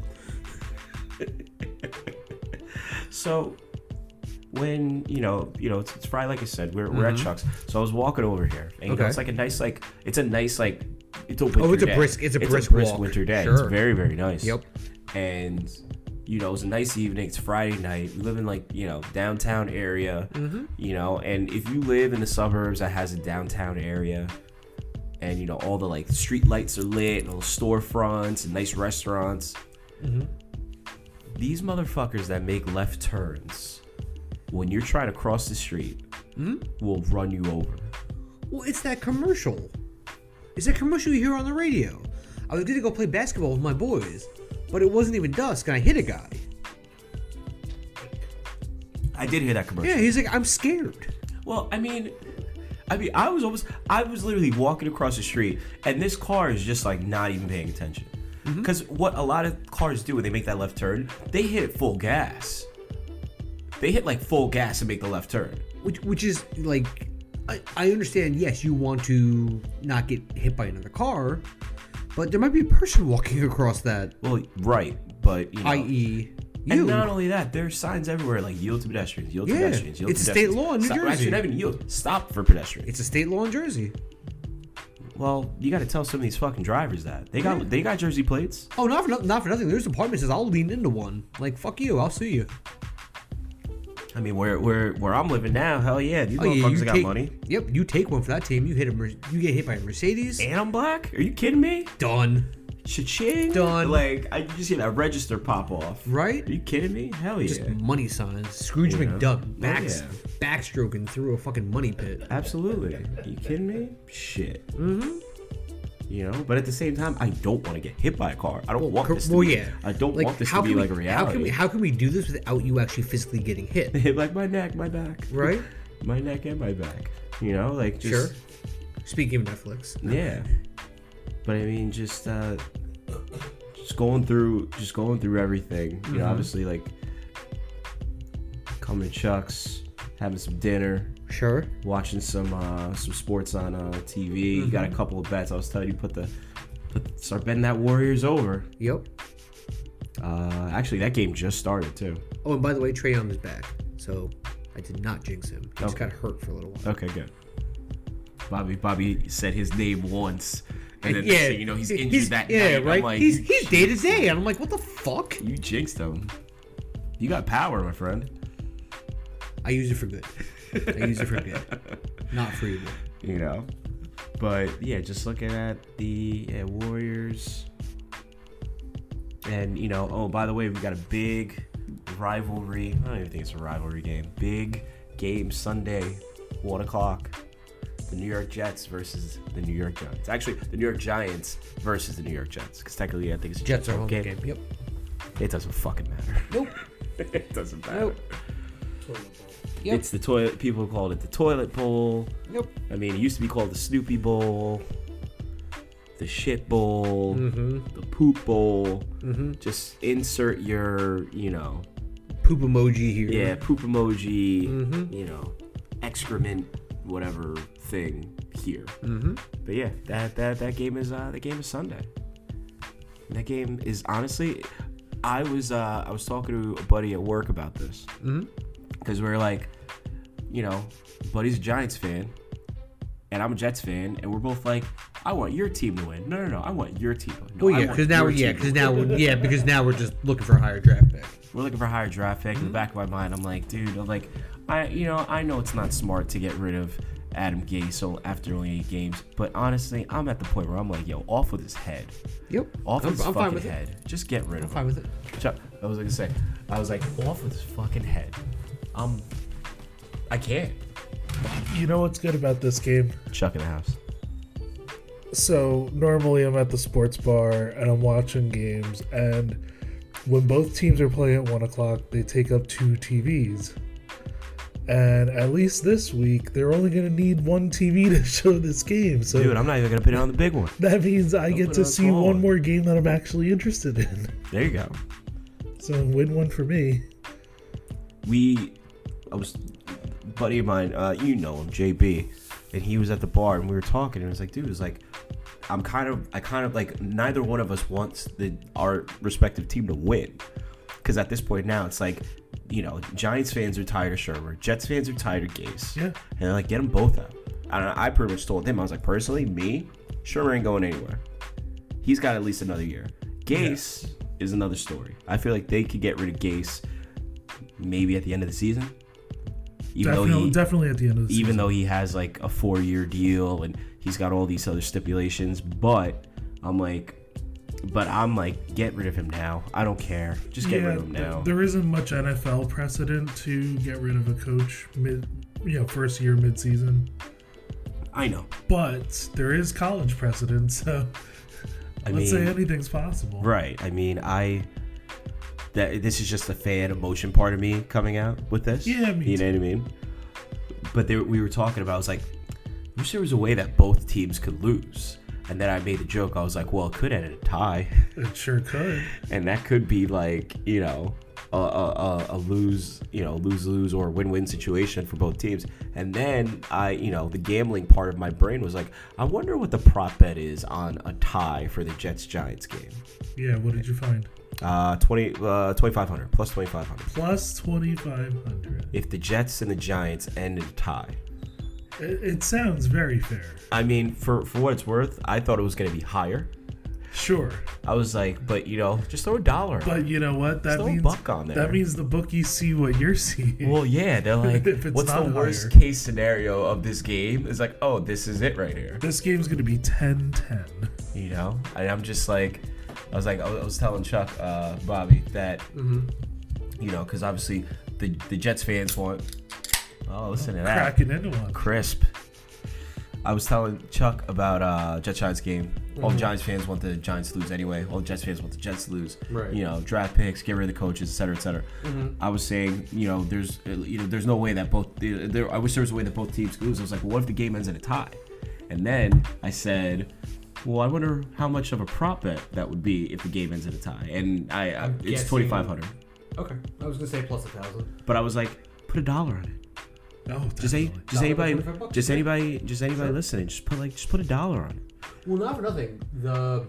Speaker 3: So, when you know, you know, it's, it's Friday, like I said, we're, we're at Chuck's. So I was walking over here, and you know,
Speaker 1: Okay.
Speaker 3: it's like a nice, like it's a nice, like it's a winter
Speaker 1: Oh, it's a
Speaker 3: day.
Speaker 1: brisk- it's a brisk walk.
Speaker 3: winter day. It's
Speaker 1: Sure.
Speaker 3: very, very nice.
Speaker 1: Yep.
Speaker 3: And you know, it was a nice evening. It's Friday night. We live in like you know downtown area.
Speaker 1: Mm-hmm.
Speaker 3: You know, and if you live in the suburbs that has a downtown area, and you know all the like street lights are lit, and all the storefronts and nice restaurants.
Speaker 1: Mm-hmm.
Speaker 3: These motherfuckers that make left turns when you're trying to cross the street
Speaker 1: Mm-hmm.
Speaker 3: will run you over.
Speaker 1: Well, it's that commercial. It's that commercial you hear on the radio. I was gonna go play basketball with my boys, but it wasn't even dusk, and I hit a guy.
Speaker 3: I did hear that commercial.
Speaker 1: Yeah, he's like, I'm scared.
Speaker 3: Well, I mean, I mean, I was almost, I was literally walking across the street, and this car is just like not even paying attention. Because what a lot of cars do when they make that left turn, they hit it full gas. They hit like full gas and make the left turn.
Speaker 1: Which, which is like, I, I understand. Yes, you want to not get hit by another car, but there might be a person walking across that,
Speaker 3: Well, right, but you know,
Speaker 1: i e,
Speaker 3: and
Speaker 1: you.
Speaker 3: not only that, there's signs everywhere like yield to pedestrians, yield to
Speaker 1: Yeah,
Speaker 3: pedestrians, yield
Speaker 1: it's
Speaker 3: to
Speaker 1: a state
Speaker 3: pedestrians.
Speaker 1: law in New
Speaker 3: Stop,
Speaker 1: Jersey.
Speaker 3: Actually, not even yield. Stop for pedestrians.
Speaker 1: It's a state law in Jersey.
Speaker 3: Well, you got to tell some of these fucking drivers that they got they got Jersey plates.
Speaker 1: Oh, not for no, not for nothing. There's apartments says I'll lean into one. Like fuck you, I'll sue you.
Speaker 3: I mean, where where where I'm living now, hell yeah, these
Speaker 1: Oh, yeah,
Speaker 3: motherfuckers
Speaker 1: you
Speaker 3: got
Speaker 1: take,
Speaker 3: money.
Speaker 1: Yep, you take one for that team. You hit a, Mer- you get hit by a Mercedes.
Speaker 3: And I'm black? Are you kidding me?
Speaker 1: Done.
Speaker 3: Cha-ching.
Speaker 1: Done.
Speaker 3: Like I just hear that register pop off.
Speaker 1: Right?
Speaker 3: Are you kidding me? Hell yeah.
Speaker 1: Just money signs. Scrooge
Speaker 3: You know?
Speaker 1: McDuck backs,
Speaker 3: Oh, yeah.
Speaker 1: backstroking through a fucking money pit.
Speaker 3: Absolutely. Are you kidding me? Shit. Mm-hmm. You know, but at the same time, I don't want to get hit by a car. I don't want
Speaker 1: Cor-
Speaker 3: this to
Speaker 1: well,
Speaker 3: be.
Speaker 1: yeah.
Speaker 3: I don't
Speaker 1: Like,
Speaker 3: want this
Speaker 1: how
Speaker 3: to be
Speaker 1: can
Speaker 3: like a
Speaker 1: we, How can, we,
Speaker 3: reality.
Speaker 1: how can we do this without you actually physically getting hit?
Speaker 3: Hit like my neck, my back.
Speaker 1: Right?
Speaker 3: My neck and my back. You know, like just
Speaker 1: Sure. Speaking of Netflix.
Speaker 3: yeah. But I mean, just uh, just going through, just going through everything. You
Speaker 1: Mm-hmm.
Speaker 3: know, obviously like coming to Chuck's, having some dinner,
Speaker 1: Sure.
Speaker 3: watching some uh, some sports on uh, T V. You got a couple of bets. I was telling you, put the put, start betting that Warriors over.
Speaker 1: Yep.
Speaker 3: Uh, actually, that game just started too.
Speaker 1: Oh, and by the way, Trae Young is back. So I did not jinx him. He just
Speaker 3: Okay.
Speaker 1: got hurt for a little while.
Speaker 3: Okay, good. Bobby Bobby said his name once, and then
Speaker 1: yeah,
Speaker 3: next thing you know he's injured that
Speaker 1: yeah,
Speaker 3: night. I'm
Speaker 1: right.
Speaker 3: like,
Speaker 1: he's
Speaker 3: you
Speaker 1: he's day to day, and I'm like, what the fuck?
Speaker 3: You jinxed him. You got power, my friend.
Speaker 1: I use it for good. I use it for good, not for evil.
Speaker 3: You know. But yeah, just looking at the uh, Warriors, and you know, oh by the way, we got a big rivalry. I don't even think it's a rivalry game. Big game Sunday, one o'clock. The New York Jets versus the New York Giants. Actually, the New York Giants versus the New York Jets. Because technically, I think it's a
Speaker 1: Jets are
Speaker 3: home
Speaker 1: home
Speaker 3: game.
Speaker 1: game. Yep.
Speaker 3: It doesn't fucking matter.
Speaker 1: Nope.
Speaker 3: It doesn't matter.
Speaker 1: Nope.
Speaker 4: Toilet bowl.
Speaker 1: Yep.
Speaker 3: It's the toilet. People called it the toilet bowl.
Speaker 1: Yep.
Speaker 3: I mean, it used to be called the Snoopy Bowl, the shit bowl,
Speaker 1: Mm-hmm.
Speaker 3: the poop bowl.
Speaker 1: Mm-hmm.
Speaker 3: Just insert your, you know,
Speaker 1: Poop emoji here.
Speaker 3: yeah, poop emoji,
Speaker 1: Mhm.
Speaker 3: you know, excrement, whatever thing here.
Speaker 1: Mm-hmm.
Speaker 3: But yeah, that that that game is uh, that game is Sunday. And that game is honestly, I was uh, I was talking to a buddy at work about this
Speaker 1: Mm-hmm.
Speaker 3: because we are like, you know, buddy's a Giants fan, and I'm a Jets fan, and we're both like, I want your team to win. No, no, no, I want your team to win. No,
Speaker 1: Well,
Speaker 3: I
Speaker 1: yeah,
Speaker 3: want
Speaker 1: because now,
Speaker 3: your
Speaker 1: yeah,
Speaker 3: team to
Speaker 1: because
Speaker 3: win.
Speaker 1: now, we're- yeah, because now we're just looking for a higher draft pick.
Speaker 3: We're looking for a higher draft pick. In the back of my mind, I'm like, dude, I'm like, I, you know, I know it's not smart to get rid of Adam Gase so after only eight games, but honestly, I'm at the point where I'm like, yo, off with his head,
Speaker 1: Yep.
Speaker 3: off
Speaker 1: I'm,
Speaker 3: with his
Speaker 1: I'm fine
Speaker 3: fucking
Speaker 1: with it.
Speaker 3: head. Just get rid
Speaker 1: I'm
Speaker 3: of
Speaker 1: fine
Speaker 3: him.
Speaker 1: with it.
Speaker 3: Chuck, I was gonna say, I was like, off with his fucking head. Um, I can't.
Speaker 4: You know what's good about this game?
Speaker 3: Chuck in the house.
Speaker 4: So normally I'm at the sports bar and I'm watching games, and when both teams are playing at one o'clock, they take up two T Vs. And at least this week, they're only going to need one T V to show this game. So
Speaker 3: Dude, I'm not even gonna put it on the big one.
Speaker 4: that means I
Speaker 3: I'll
Speaker 4: get
Speaker 3: put it
Speaker 4: to
Speaker 3: on
Speaker 4: see
Speaker 3: small
Speaker 4: one
Speaker 3: one.
Speaker 4: more game that I'm actually interested in.
Speaker 3: There you go.
Speaker 4: So win one for me.
Speaker 3: We, I was, a buddy of mine, uh, you know him, J B, and he was at the bar and we were talking and it was like, dude, it was like, I'm kind of, I kind of like, neither one of us wants the our respective team to win, because at this point now it's like, you know, Giants fans are tired of Shermer, Jets fans are tired of Gase,
Speaker 4: Yeah.
Speaker 3: and they're like, get them both out. And I pretty much told him, I was like, personally, me, Shermer ain't going anywhere. He's got at least another year. Gase is another story. I feel like they could get rid of Gase maybe at the end of the season. Even
Speaker 4: Definitely,
Speaker 3: though he,
Speaker 4: definitely at the end of the
Speaker 3: even
Speaker 4: season.
Speaker 3: though he has like a four-year deal and he's got all these other stipulations, but I'm like, but I'm like, get rid of him now. I don't care. Just get rid of him
Speaker 4: th-
Speaker 3: now.
Speaker 4: There isn't much N F L precedent to get rid of a coach mid, you know, first year mid season.
Speaker 3: I know.
Speaker 4: But there is college precedent, so
Speaker 3: I
Speaker 4: let's
Speaker 3: mean,
Speaker 4: say anything's possible.
Speaker 3: right. I mean, I that this is just a fan emotion part of me coming out with this.
Speaker 4: Yeah, me
Speaker 3: you know what I mean. But there, we were talking about. I was like, I wish there was a way that both teams could lose. And then I made a joke. I was like, well, it could end in a tie.
Speaker 4: It sure could.
Speaker 3: And that could be like, you know, a, a, a- a lose, you know, lose lose or win win situation for both teams. And then I, you know, the gambling part of my brain was like, I wonder what the prop bet is on a tie for the Jets Giants game.
Speaker 4: Yeah, what did you find?
Speaker 3: Uh, twenty, uh, twenty-five hundred plus twenty-five hundred.
Speaker 4: Plus twenty-five hundred.
Speaker 3: If the Jets and the Giants end in a tie.
Speaker 4: It, it sounds very fair.
Speaker 3: I mean, for for what it's worth, I thought it was going to be higher.
Speaker 4: Sure.
Speaker 3: I was like, but you know, just throw a dollar. on it.
Speaker 4: But you know what? That
Speaker 3: throw a
Speaker 4: means
Speaker 3: buck on there.
Speaker 4: that means the bookies see what you're seeing.
Speaker 3: Well, yeah, they're like,
Speaker 4: If it's
Speaker 3: what's the
Speaker 4: not
Speaker 3: worst
Speaker 4: higher.
Speaker 3: case scenario of this game? It's like, oh, this is it right here.
Speaker 4: This game's going to be ten ten.
Speaker 3: You know? And I'm just like, I was like, I was, I was telling Chuck, uh, Bobby, that, you know, because obviously the, the Jets fans want, oh, listen to that.
Speaker 4: Cracking into one.
Speaker 3: Crisp. I was telling Chuck about uh, Jets Giants game. All the Giants fans want the Giants to lose anyway. All the Jets fans want the Jets to lose.
Speaker 1: Right.
Speaker 3: You know, draft picks, get rid of the coaches, et cetera, et cetera. I was saying, you know, there's, uh, you know, there's no way that both. There, I wish there was a way that both teams could lose. I was like, well, what if the game ends in a tie? And then I said, well, I wonder how much of a prop bet that would be if the game ends in a tie. And I, I
Speaker 1: I'm
Speaker 3: it's
Speaker 1: guessing-
Speaker 3: twenty-five hundred.
Speaker 1: Okay. I was gonna say plus a thousand.
Speaker 3: But I was like, put a dollar on it.
Speaker 4: Oh,
Speaker 3: Just any,
Speaker 4: definitely.
Speaker 3: just
Speaker 1: Dollar
Speaker 3: anybody,
Speaker 1: for twenty-five bucks,
Speaker 3: just
Speaker 1: yeah.
Speaker 3: anybody, just anybody
Speaker 1: Sure.
Speaker 3: listening. Just put like, just put a dollar on it.
Speaker 1: Well, not for nothing. The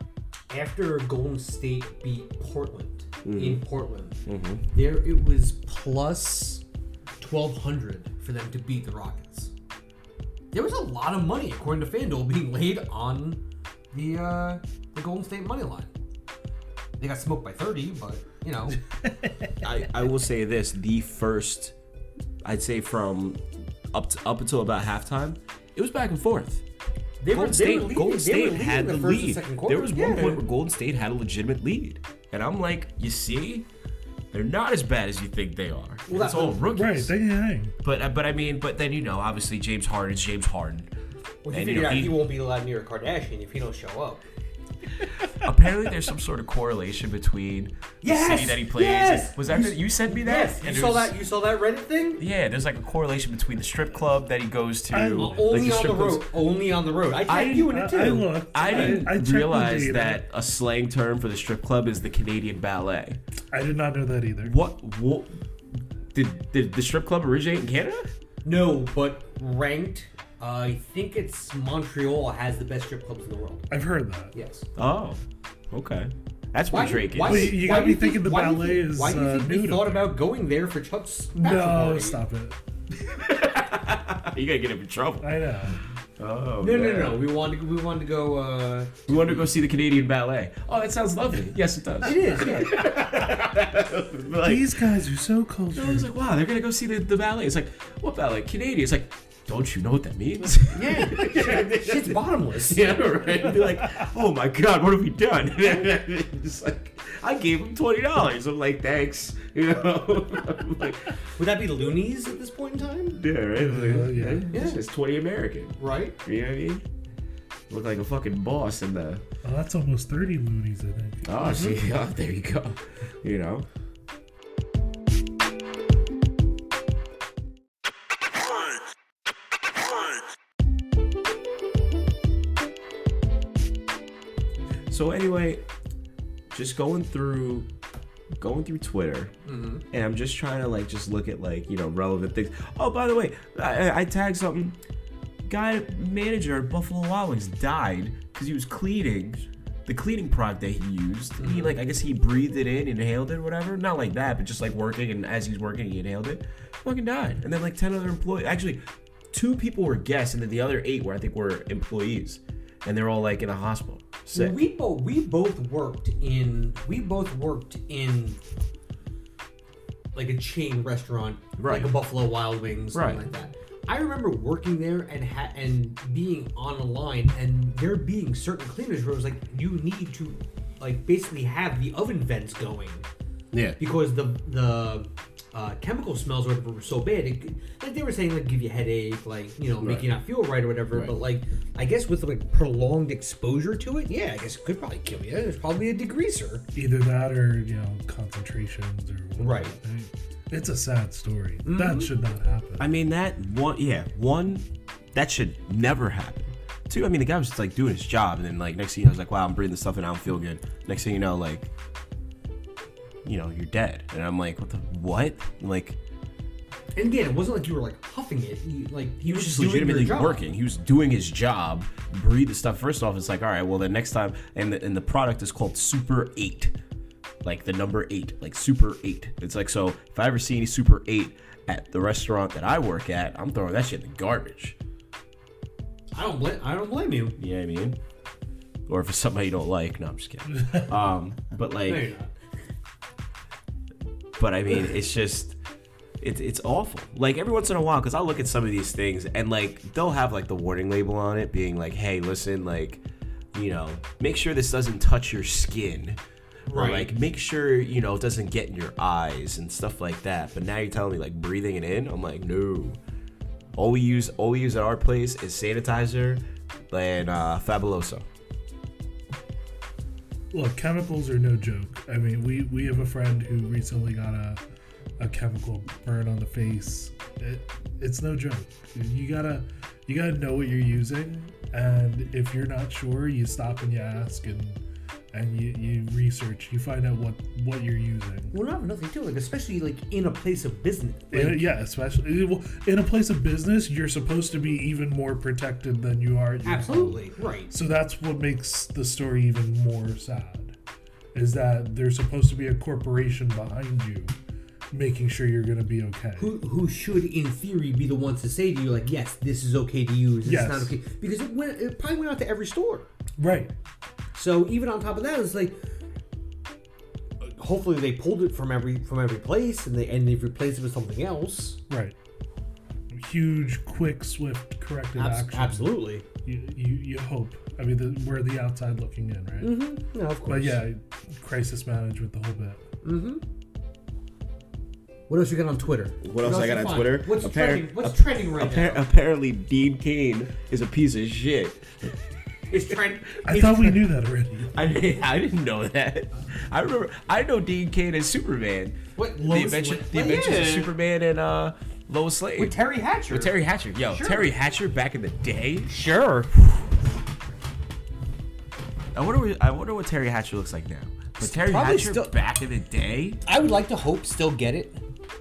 Speaker 1: after Golden State beat Portland in Portland,
Speaker 3: Mm-hmm.
Speaker 1: there it was plus twelve hundred for them to beat the Rockets. There was a lot of money, according to FanDuel, being laid on the uh, the Golden State money line. They got smoked by thirty, but you know,
Speaker 3: I, I will say this: the first, I'd say from up to, up until about halftime, it was back and forth.
Speaker 1: they were
Speaker 3: Golden
Speaker 1: they
Speaker 3: State,
Speaker 1: were leading,
Speaker 3: Golden
Speaker 1: they were
Speaker 3: State
Speaker 1: leading
Speaker 3: had
Speaker 1: the,
Speaker 3: the,
Speaker 1: first
Speaker 3: lead.
Speaker 1: and second quarter.
Speaker 3: There was one
Speaker 1: Yeah.
Speaker 3: point where Golden State had a legitimate lead, and I'm like, you see, They're not as bad as you think they are.
Speaker 1: Well,
Speaker 3: it's
Speaker 1: that-
Speaker 3: all rookies.
Speaker 4: Right, they can hang.
Speaker 3: But uh, but I mean, but then you know, obviously James Harden's James Harden.
Speaker 1: Well, he
Speaker 3: And,
Speaker 1: figured
Speaker 3: you know,
Speaker 1: out
Speaker 3: he-
Speaker 1: he won't be allowed near a Kardashian if he don't show up.
Speaker 3: Apparently, there's some sort of correlation between
Speaker 1: Yes!
Speaker 3: the city that he plays.
Speaker 1: Yes!
Speaker 3: Was that
Speaker 1: You
Speaker 3: the, you sent me that?
Speaker 1: Yes, you
Speaker 3: And
Speaker 1: saw
Speaker 3: it was-
Speaker 1: that. You saw that Reddit thing.
Speaker 3: Yeah, there's like a correlation between the strip club that he goes to.
Speaker 4: I-
Speaker 3: like
Speaker 1: Only on the
Speaker 3: strip clubs-
Speaker 1: road. Only on the road. I
Speaker 3: I
Speaker 1: tagged you in
Speaker 4: I,
Speaker 1: it too.
Speaker 4: I looked.
Speaker 3: I didn't
Speaker 4: I checked the
Speaker 3: realize
Speaker 4: data.
Speaker 3: that a slang term for the strip club is the Canadian ballet.
Speaker 4: I did not know that either.
Speaker 3: What? What? Did, did the strip club originate in Canada?
Speaker 1: No, but ranked. Uh, I think it's Montreal has the best strip clubs in the world.
Speaker 4: I've heard that.
Speaker 1: Yes.
Speaker 3: Oh, okay. That's where Drake is.
Speaker 1: why,
Speaker 4: Wait, you
Speaker 1: why
Speaker 4: got
Speaker 1: do
Speaker 4: me
Speaker 1: think-
Speaker 4: thinking the
Speaker 1: why do you
Speaker 4: ballet
Speaker 1: think-
Speaker 4: is,
Speaker 1: Why do you
Speaker 4: uh,
Speaker 1: think we
Speaker 4: nude
Speaker 1: thought
Speaker 4: up there.
Speaker 1: about going there for Chuck's bachelor
Speaker 4: No,
Speaker 1: party?
Speaker 4: stop it.
Speaker 3: You gotta get him in trouble.
Speaker 4: I know.
Speaker 3: Oh,
Speaker 1: No, no,
Speaker 3: man.
Speaker 1: no, no. We wanted to, we wanted to go. Uh,
Speaker 3: We wanted to go see the Canadian ballet. Oh, that sounds lovely. Yes, it does.
Speaker 1: it is. Yeah.
Speaker 3: Like,
Speaker 4: These guys are so
Speaker 3: I was
Speaker 4: cultured.
Speaker 3: like, wow, they're gonna go see the, the ballet. It's like, what ballet? Canadian. It's like, don't you know what that means?
Speaker 1: Yeah. Shit's bottomless.
Speaker 3: Yeah, right. Be like, oh my god, what have we done? Just like, I gave him twenty dollars. I'm like, thanks. You know, I'm like,
Speaker 1: Would that be loonies at this point in time?
Speaker 3: yeah, right. Like,
Speaker 4: Uh, yeah.
Speaker 3: It's
Speaker 1: Yeah.
Speaker 3: just twenty American.
Speaker 1: Right.
Speaker 3: You know what I mean? Look like a fucking boss in the.
Speaker 4: Oh, that's almost thirty loonies, I think.
Speaker 3: Oh, see, oh, there you go. You know. So anyway, just going through going through Twitter,
Speaker 1: Mm-hmm.
Speaker 3: and I'm just trying to like just look at like, you know, relevant things. Oh, by the way, I, I tagged something. Guy manager at Buffalo Wild Wings died because he was cleaning the cleaning product that he used.
Speaker 1: Mm-hmm.
Speaker 3: He like I guess he breathed it in, inhaled it, or whatever. Not like that, but just like working, and as he's working, he inhaled it. Fucking died. And then like ten other employees. Actually, two people were guests, and then the other eight were I think were employees, and they're all like in a hospital. Sick.
Speaker 1: Well, we both we both worked in we both worked in like a chain restaurant,
Speaker 3: Right.
Speaker 1: like a Buffalo Wild Wings, something
Speaker 3: Right.
Speaker 1: like that. I remember working there and ha- and being on a line, and there being certain cleaners where it was like you need to like basically have the oven vents going
Speaker 3: Yeah.
Speaker 1: because the the uh, chemical smells or whatever were so bad. It, could- like they were saying, like give you a headache, like you know, make
Speaker 3: Right.
Speaker 1: you not feel right or whatever.
Speaker 3: Right.
Speaker 1: But like, I guess with like prolonged exposure to it, yeah, I guess it could probably kill you. There's probably a degreaser.
Speaker 4: Either that or, you know, concentrations or whatever.
Speaker 1: Right.
Speaker 4: It's a sad story.
Speaker 1: Mm-hmm.
Speaker 4: That should not happen.
Speaker 3: I mean that one. Yeah, one that should never happen. Two, I mean the guy was just like doing his job, and then like next thing you know, I was like, wow, I'm breathing this stuff and I don't feel good. Next thing you know, like, you know, you're dead, and I'm like, what the what? Like.
Speaker 1: And again, it wasn't like you were like huffing it. You, like
Speaker 3: He was just
Speaker 1: doing your
Speaker 3: legitimately
Speaker 1: job.
Speaker 3: working. He was doing his job, breathe the stuff. First off, it's like, all right, well, the next time, and the, and the product is called Super eight, like the number eight, like Super eight. It's like, so if I ever see any Super eight at the restaurant that I work at, I'm throwing that shit in the garbage.
Speaker 1: I don't blame. I don't blame you.
Speaker 3: You know what I mean? Or if it's somebody you don't like, no, I'm just kidding. Um, but like,
Speaker 1: No, you're not.
Speaker 3: but I mean, it's just, it's it's awful. Like every once in a while, because I'll look at some of these things and like they'll have like the warning label on it, being like, "Hey, listen, like, you know, make sure this doesn't touch your skin." Or
Speaker 1: Right.
Speaker 3: like make sure, you know, it doesn't get in your eyes and stuff like that. But now you're telling me like breathing it in? I'm like, no. All we use all we use at our place is sanitizer and uh, Fabuloso.
Speaker 4: Look, chemicals are no joke. I mean, we, we have a friend who recently got a, a chemical burn on the face. It, it's no joke. You gotta you gotta know what you're using, and if you're not sure, you stop and you ask and and you, you research. You find out what what you're using.
Speaker 1: Well, not nothing too. Like especially like in a place of business. Like,
Speaker 4: In a- yeah, especially well, in a place of business, you're supposed to be even more protected than you are at your home.
Speaker 1: absolutely right.
Speaker 4: So that's what makes the story even more sad, is that there's supposed to be a corporation behind you making sure you're going to be okay.
Speaker 1: Who who should in theory be the ones to say to you like, yes, this is okay to use. This
Speaker 4: Yes.
Speaker 1: is not okay because it went. It probably went out to every store.
Speaker 4: Right.
Speaker 1: So even on top of that, it's like hopefully they pulled it from every from every place and they and they've replaced it with something else.
Speaker 4: Right. Huge, quick, swift corrective
Speaker 1: Abs-
Speaker 4: action.
Speaker 1: absolutely.
Speaker 4: You, you you hope. I mean, the, we're the outside looking in, right?
Speaker 1: Mm-hmm. No, of course.
Speaker 4: But yeah, crisis management, the whole bit.
Speaker 1: Mm-hmm. What else you got on Twitter?
Speaker 3: What else I got
Speaker 1: you
Speaker 3: on
Speaker 1: find?
Speaker 3: Twitter?
Speaker 1: What's
Speaker 3: Appar-
Speaker 1: trending? What's
Speaker 3: ap-
Speaker 1: trending right
Speaker 3: appar-
Speaker 1: now?
Speaker 3: Apparently, Dean Cain is a piece of shit.
Speaker 1: It's trend.
Speaker 4: I thought we knew that already.
Speaker 3: I didn't, I didn't know that. I remember. I know Dean Cain as Superman.
Speaker 1: What?
Speaker 3: The
Speaker 1: Lois
Speaker 3: Adventure,
Speaker 1: Lane?
Speaker 3: the
Speaker 1: Well,
Speaker 3: Adventures
Speaker 1: yeah.
Speaker 3: of Superman and uh, Lois Lane.
Speaker 1: With Terry Hatcher.
Speaker 3: With Terry Hatcher. Yo,
Speaker 1: Sure.
Speaker 3: Terry Hatcher back in the day.
Speaker 1: Sure.
Speaker 3: I wonder. What, I wonder what Terry Hatcher looks like now. But Terry
Speaker 1: Probably
Speaker 3: Hatcher
Speaker 1: still-
Speaker 3: back in the day.
Speaker 1: I would like to hope still get it.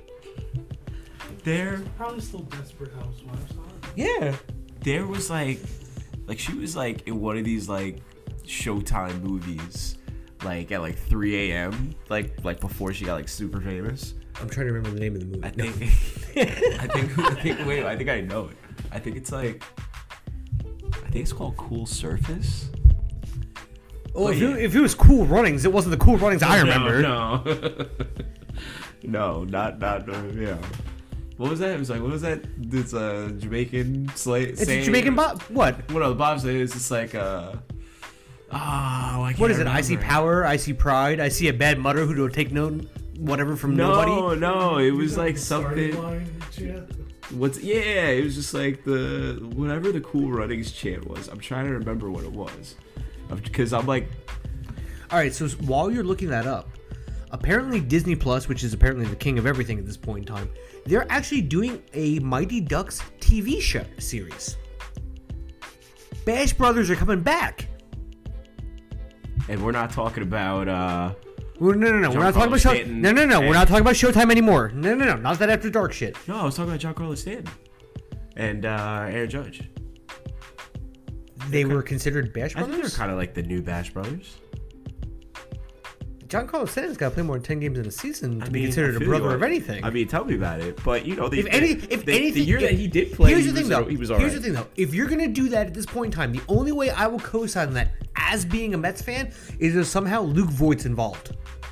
Speaker 3: There,
Speaker 4: Probably still Desperate Housewives. Huh?
Speaker 1: Yeah.
Speaker 3: there was like, like she was like in one of these like Showtime movies, like at like three a.m. like like before she got like super famous.
Speaker 1: I'm trying to remember the name of the movie.
Speaker 3: I
Speaker 1: No.
Speaker 3: think, I think, I think. Wait, I think I know it. I think it's like, I think it's called Cool Surface.
Speaker 1: Oh, if,
Speaker 3: yeah.
Speaker 1: it, if it was Cool Runnings, it wasn't the Cool Runnings I remember.
Speaker 3: No, no, no, not not uh, yeah. What was that? It was like, what was that? This uh, Jamaican slate.
Speaker 1: It's a Jamaican Bob. What?
Speaker 3: What are the Bob say? It's just like uh. Oh, I can't
Speaker 1: What is it? I see
Speaker 3: remember.
Speaker 1: power. I see pride. I see a bad mother who don't take no whatever from
Speaker 3: No,
Speaker 1: nobody.
Speaker 3: no, it was
Speaker 4: You got
Speaker 3: like
Speaker 4: the starting
Speaker 3: something.
Speaker 4: line chant?
Speaker 3: What's yeah? It was just like the whatever the Cool Runnings chant was. I'm trying to remember what it was, because I'm like,
Speaker 1: All right. So while you're looking that up, apparently Disney Plus, which is apparently the king of everything at this point in time, they're actually doing a Mighty Ducks T V show series. Bash Brothers are coming back.
Speaker 3: and we're not talking about uh.
Speaker 1: Well, no, no, no. We're not talking about
Speaker 3: Giancarlo
Speaker 1: show.
Speaker 3: Stanton
Speaker 1: No, no, no. We're
Speaker 3: and-
Speaker 1: not talking about Showtime anymore. No, no, no. Not that After Dark shit.
Speaker 3: No, I was talking about Giancarlo Stanton and uh, Aaron Judge.
Speaker 1: They were considered Bash
Speaker 3: I think they're
Speaker 1: Brothers.
Speaker 3: kind of like the new Bash Brothers.
Speaker 1: John Carlos Stanton's got to play more than ten games in a season to
Speaker 3: I
Speaker 1: be
Speaker 3: mean,
Speaker 1: considered
Speaker 3: I
Speaker 1: a
Speaker 3: feel
Speaker 1: brother
Speaker 3: you.
Speaker 1: of anything.
Speaker 3: I mean, tell me about it. But you know, the,
Speaker 1: if any,
Speaker 3: the,
Speaker 1: if
Speaker 3: the,
Speaker 1: anything,
Speaker 3: the year
Speaker 1: if-
Speaker 3: that he did play,
Speaker 1: here's
Speaker 3: he
Speaker 1: the thing
Speaker 3: was,
Speaker 1: though.
Speaker 3: he was
Speaker 1: here's
Speaker 3: alright.
Speaker 1: the thing though. If you're gonna do that at this point in time, the only way I will co-sign that as being a Mets fan is if somehow Luke Voigt's involved.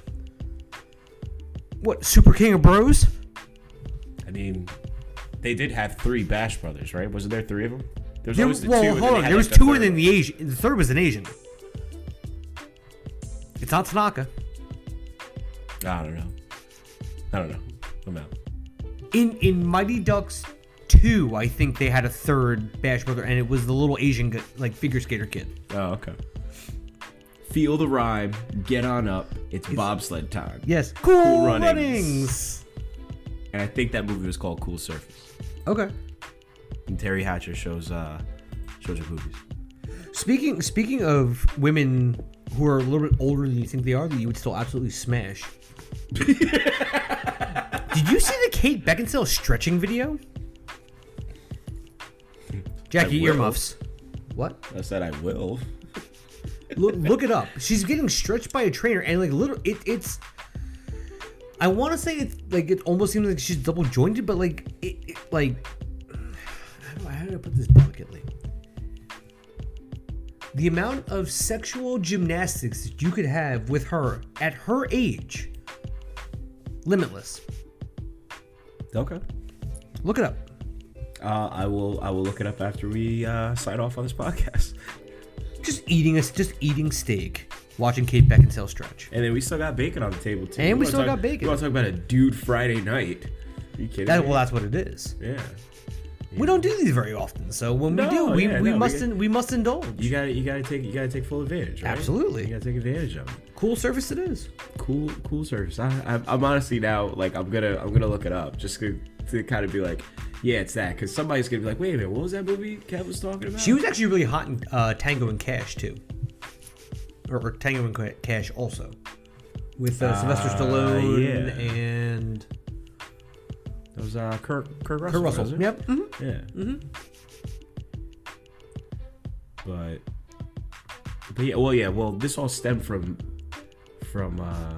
Speaker 1: What, Super King of Bros?
Speaker 3: I mean, they did have three Bash Brothers, right? Wasn't there three of them? There was
Speaker 1: There,
Speaker 3: always the
Speaker 1: well,
Speaker 3: two, and then
Speaker 1: hold
Speaker 3: they
Speaker 1: on.
Speaker 3: had,
Speaker 1: There was
Speaker 3: like, the
Speaker 1: two,
Speaker 3: third
Speaker 1: and then
Speaker 3: one.
Speaker 1: the Asian. The third was an Asian. It's not Tanaka.
Speaker 3: I don't know. I don't know. I'm out.
Speaker 1: In in Mighty Ducks two, I think they had a third Bash brother, and it was the little Asian gu- like figure skater kid.
Speaker 3: Oh, okay. Feel the rhyme. Get on up. It's bobsled time.
Speaker 1: Yes, Cool,
Speaker 3: Cool Runnings.
Speaker 1: Runnings.
Speaker 3: And I think that movie was called Cool Surface.
Speaker 1: Okay.
Speaker 3: And Terry Hatcher shows uh shows her boobies.
Speaker 1: Speaking speaking of women who are a little bit older than you think they are, that you would still absolutely smash. Did you see the Kate Beckinsale stretching video? Jackie,
Speaker 3: I will.
Speaker 1: earmuffs. What?
Speaker 3: I said I will.
Speaker 1: Look, look it up. She's getting stretched by a trainer, and like little, it, it's. I want to say it's like it almost seems like she's double jointed, but like it, it like. How do, I, how do I put this delicately? The amount of sexual gymnastics that you could have with her at her age, limitless.
Speaker 3: Okay.
Speaker 1: Look it up.
Speaker 3: Uh, I will. I will look it up after we uh, sign off on this podcast.
Speaker 1: Just eating us, just eating steak, watching Kate Beckinsale stretch.
Speaker 3: And then we still got bacon on the table too.
Speaker 1: And we
Speaker 3: wanna
Speaker 1: still
Speaker 3: talk-
Speaker 1: got bacon.
Speaker 3: We want to talk about a dude Friday night? Are you kidding
Speaker 1: That,
Speaker 3: me?
Speaker 1: well, that's what it is.
Speaker 3: yeah.
Speaker 1: We don't do these very often, so when
Speaker 3: No,
Speaker 1: we do, we,
Speaker 3: yeah,
Speaker 1: we
Speaker 3: no, we
Speaker 1: must
Speaker 3: get-
Speaker 1: in, we must indulge.
Speaker 3: You got to You got to take. You got to take full advantage. Right?
Speaker 1: Absolutely.
Speaker 3: You got to take advantage of it.
Speaker 1: Cool service it is.
Speaker 3: Cool. Cool service. I, I, I'm honestly now like I'm gonna I'm gonna look it up just to, to kind of be like, yeah, it's that, because somebody's gonna be like, wait a minute, what was that movie Kev was talking about?
Speaker 1: She was actually really hot in uh, Tango and Cash too, or, or Tango and Ca- Cash also, with uh, Sylvester
Speaker 3: Uh,
Speaker 1: Stallone
Speaker 3: yeah.
Speaker 1: and
Speaker 3: That was uh, Kurt Kurt Russell.
Speaker 1: Kurt Russell.
Speaker 3: wasn't it?
Speaker 1: Yep. mhm.
Speaker 3: Yeah.
Speaker 1: Mhm.
Speaker 3: But, but yeah, well, yeah, well, this all stemmed from from uh,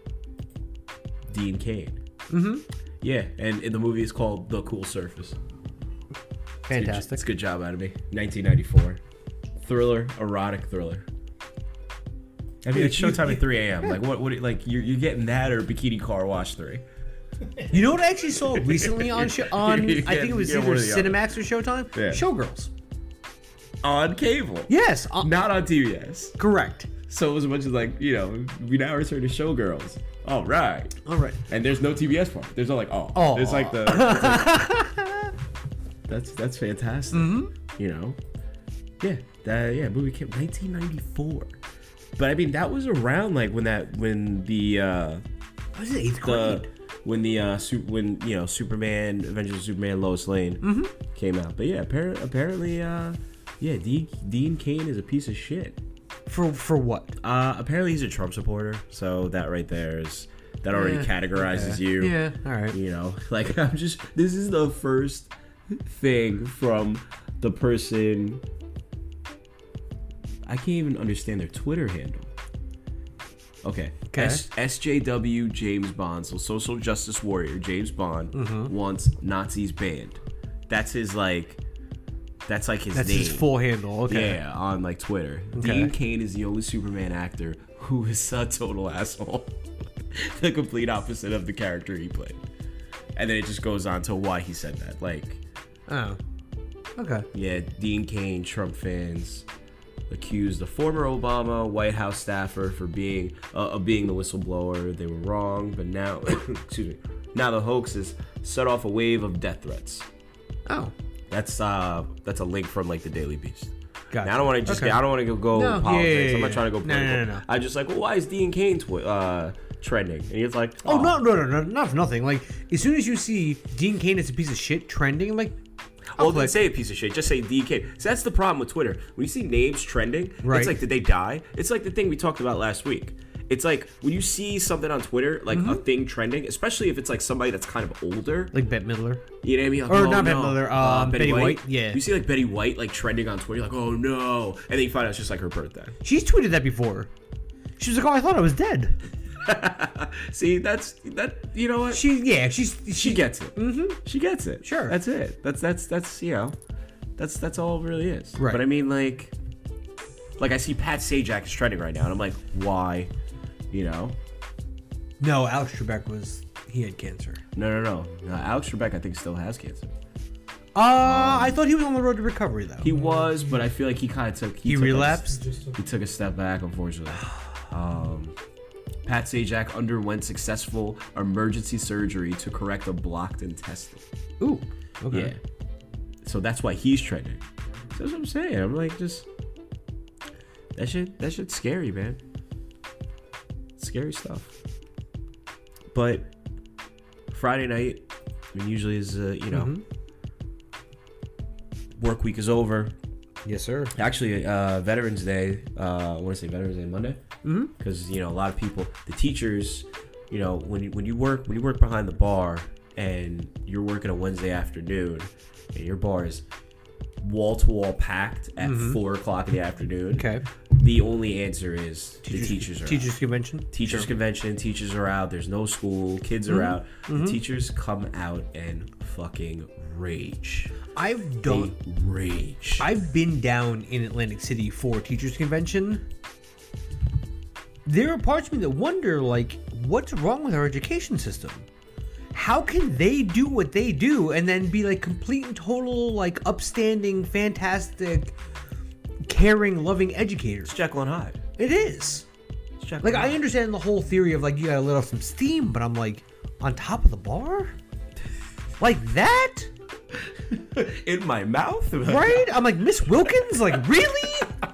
Speaker 3: Dean Cain.
Speaker 1: Mhm.
Speaker 3: Yeah, and in the movie it's called The Cool Surface.
Speaker 1: Fantastic.
Speaker 3: It's a good job out of me. nineteen ninety-four, thriller, erotic thriller. I mean, it's Showtime at three a.m. Like, what? What? Like, you're you're getting that or Bikini Car Wash three?
Speaker 1: You know what I actually saw recently on sh- on
Speaker 3: You
Speaker 1: I
Speaker 3: get-
Speaker 1: think it was
Speaker 3: you get
Speaker 1: either
Speaker 3: one or the other.
Speaker 1: Cinemax or Showtime.
Speaker 3: Yeah.
Speaker 1: Showgirls.
Speaker 3: On cable,
Speaker 1: Yes. uh,
Speaker 3: not on T B S.
Speaker 1: correct.
Speaker 3: So it was a bunch of like, you know, we now return to Showgirls. All right.
Speaker 1: All right.
Speaker 3: And there's no T B S part. There's no like, oh.
Speaker 1: Oh.
Speaker 3: There's like the. it's like- that's that's fantastic.
Speaker 1: Mm-hmm.
Speaker 3: You know. Yeah. That yeah. Movie came nineteen ninety-four. But I mean, that was around like when that when the uh,
Speaker 1: What is it? Eighth
Speaker 3: the
Speaker 1: grade.
Speaker 3: when the uh su- when you know Superman, Adventures of Superman, Lois Lane
Speaker 1: Mm-hmm.
Speaker 3: came out. But yeah, appar- apparently, uh, yeah, Dean, Dean Cain is a piece of shit.
Speaker 1: For for what?
Speaker 3: Uh, apparently he's a Trump supporter, so that right there is that already
Speaker 1: Yeah,
Speaker 3: categorizes
Speaker 1: okay.
Speaker 3: you.
Speaker 1: Yeah. All right.
Speaker 3: You know, like I'm just this is the first thing from the person. I can't even understand their Twitter handle. Okay.
Speaker 1: Okay.
Speaker 3: S- SJW James Bond, so social justice warrior James Bond
Speaker 1: Mm-hmm.
Speaker 3: wants Nazis banned. That's his like. That's like his
Speaker 1: That's
Speaker 3: name.
Speaker 1: his full handle. Okay.
Speaker 3: Yeah, on like Twitter.
Speaker 1: Okay.
Speaker 3: Dean Cain is the only Superman actor who is a total asshole. The complete opposite of the character he played. And then it just goes on to why he said that. Like,
Speaker 1: Oh. Okay.
Speaker 3: yeah, Dean Cain, Trump fans accused the former Obama White House staffer for being uh, of being the whistleblower. They were wrong, but now, excuse me, now the hoax has set off a wave of death threats.
Speaker 1: Oh.
Speaker 3: That's uh, that's a link from like the Daily Beast.
Speaker 1: Gotcha.
Speaker 3: Now, I don't want to just
Speaker 1: Okay.
Speaker 3: get, I don't want to go, go
Speaker 1: No, yeah,
Speaker 3: politics.
Speaker 1: yeah, yeah,
Speaker 3: I'm not
Speaker 1: yeah.
Speaker 3: trying to go
Speaker 1: No,
Speaker 3: political.
Speaker 1: no, no, no.
Speaker 3: I just like, well, why is Dean Cain twi- uh, trending? And he's like,
Speaker 1: Oh, no, no, no, no, not for nothing. Like, as soon as you see Dean Cain as a piece of shit trending, I'm like,
Speaker 3: Well,
Speaker 1: I'll
Speaker 3: don't
Speaker 1: click.
Speaker 3: say a piece of shit. Just say Dean Cain. So that's the problem with Twitter. When you see names trending,
Speaker 1: Right.
Speaker 3: it's like, did they die? It's like the thing we talked about last week. It's like when you see something on Twitter, like
Speaker 1: Mm-hmm.
Speaker 3: a thing trending, especially if it's like somebody that's kind of older.
Speaker 1: like Bette Midler.
Speaker 3: You know what I mean? Like,
Speaker 1: Or
Speaker 3: oh,
Speaker 1: not Bette
Speaker 3: no.
Speaker 1: Midler,
Speaker 3: Uh,
Speaker 1: um, Betty White, yeah.
Speaker 3: You see like Betty White like trending on Twitter, you're like, oh no, and then you find out it's just like her birthday.
Speaker 1: She's tweeted that before. She was like, "Oh, I thought I was dead."
Speaker 3: See, that's that. You know what?
Speaker 1: She, yeah, she's she,
Speaker 3: She gets it. Mm-hmm. She gets it.
Speaker 1: Sure.
Speaker 3: That's it. That's that's that's you know, that's that's all it really is.
Speaker 1: Right.
Speaker 3: But I mean, like, like I see Pat Sajak is trending right now, and I'm like, why? You know?
Speaker 1: No, Alex Trebek was he had cancer.
Speaker 3: No, no, no. no Alex Trebek, I think, still has cancer.
Speaker 1: Uh, I thought he was on the road to recovery though.
Speaker 3: He was, but I feel like he kind of took.
Speaker 1: He
Speaker 3: took a-
Speaker 1: relapsed.
Speaker 3: he took a step back, unfortunately. Um, Pat Sajak underwent successful emergency surgery to correct a blocked intestine.
Speaker 1: Ooh. Okay.
Speaker 3: Yeah. So that's why he's trending. So that's what I'm saying. I'm like, just that shit. That shit's scary, man. Scary stuff. But Friday night, I mean, usually is uh, you know,
Speaker 1: Mhm.
Speaker 3: work week is over.
Speaker 1: Yes, sir.
Speaker 3: Actually, uh, Veterans Day. Uh, I want to say Veterans Day Monday, because
Speaker 1: Mm-hmm.
Speaker 3: you know a lot of people, the teachers, you know, when you, when you work when you work behind the bar and you're working a Wednesday afternoon, and your bar is wall to wall packed at four o'clock in the afternoon.
Speaker 1: Mm-hmm. Okay.
Speaker 3: The only answer is the teachers are
Speaker 1: Teachers
Speaker 3: out.
Speaker 1: convention.
Speaker 3: Teachers convention. Teachers are out. There's no school. Kids are out. The teachers come out and fucking rage.
Speaker 1: I've
Speaker 3: They
Speaker 1: done.
Speaker 3: rage.
Speaker 1: I've been down in Atlantic City for teachers convention. There are parts of me that wonder, like, what's wrong with our education system? How can they do what they do and then be like complete and total, like, upstanding, fantastic, caring, loving educators?
Speaker 3: It's Jekyll and Hyde.
Speaker 1: It is.
Speaker 3: It's Jekyll
Speaker 1: Like,
Speaker 3: and
Speaker 1: I
Speaker 3: Hyde.
Speaker 1: understand the whole theory of, like, you gotta let off some steam, but I'm like, on top of the bar? Like that?
Speaker 3: in my mouth.
Speaker 1: Right? I'm like, Miss Wilkins? Like, really?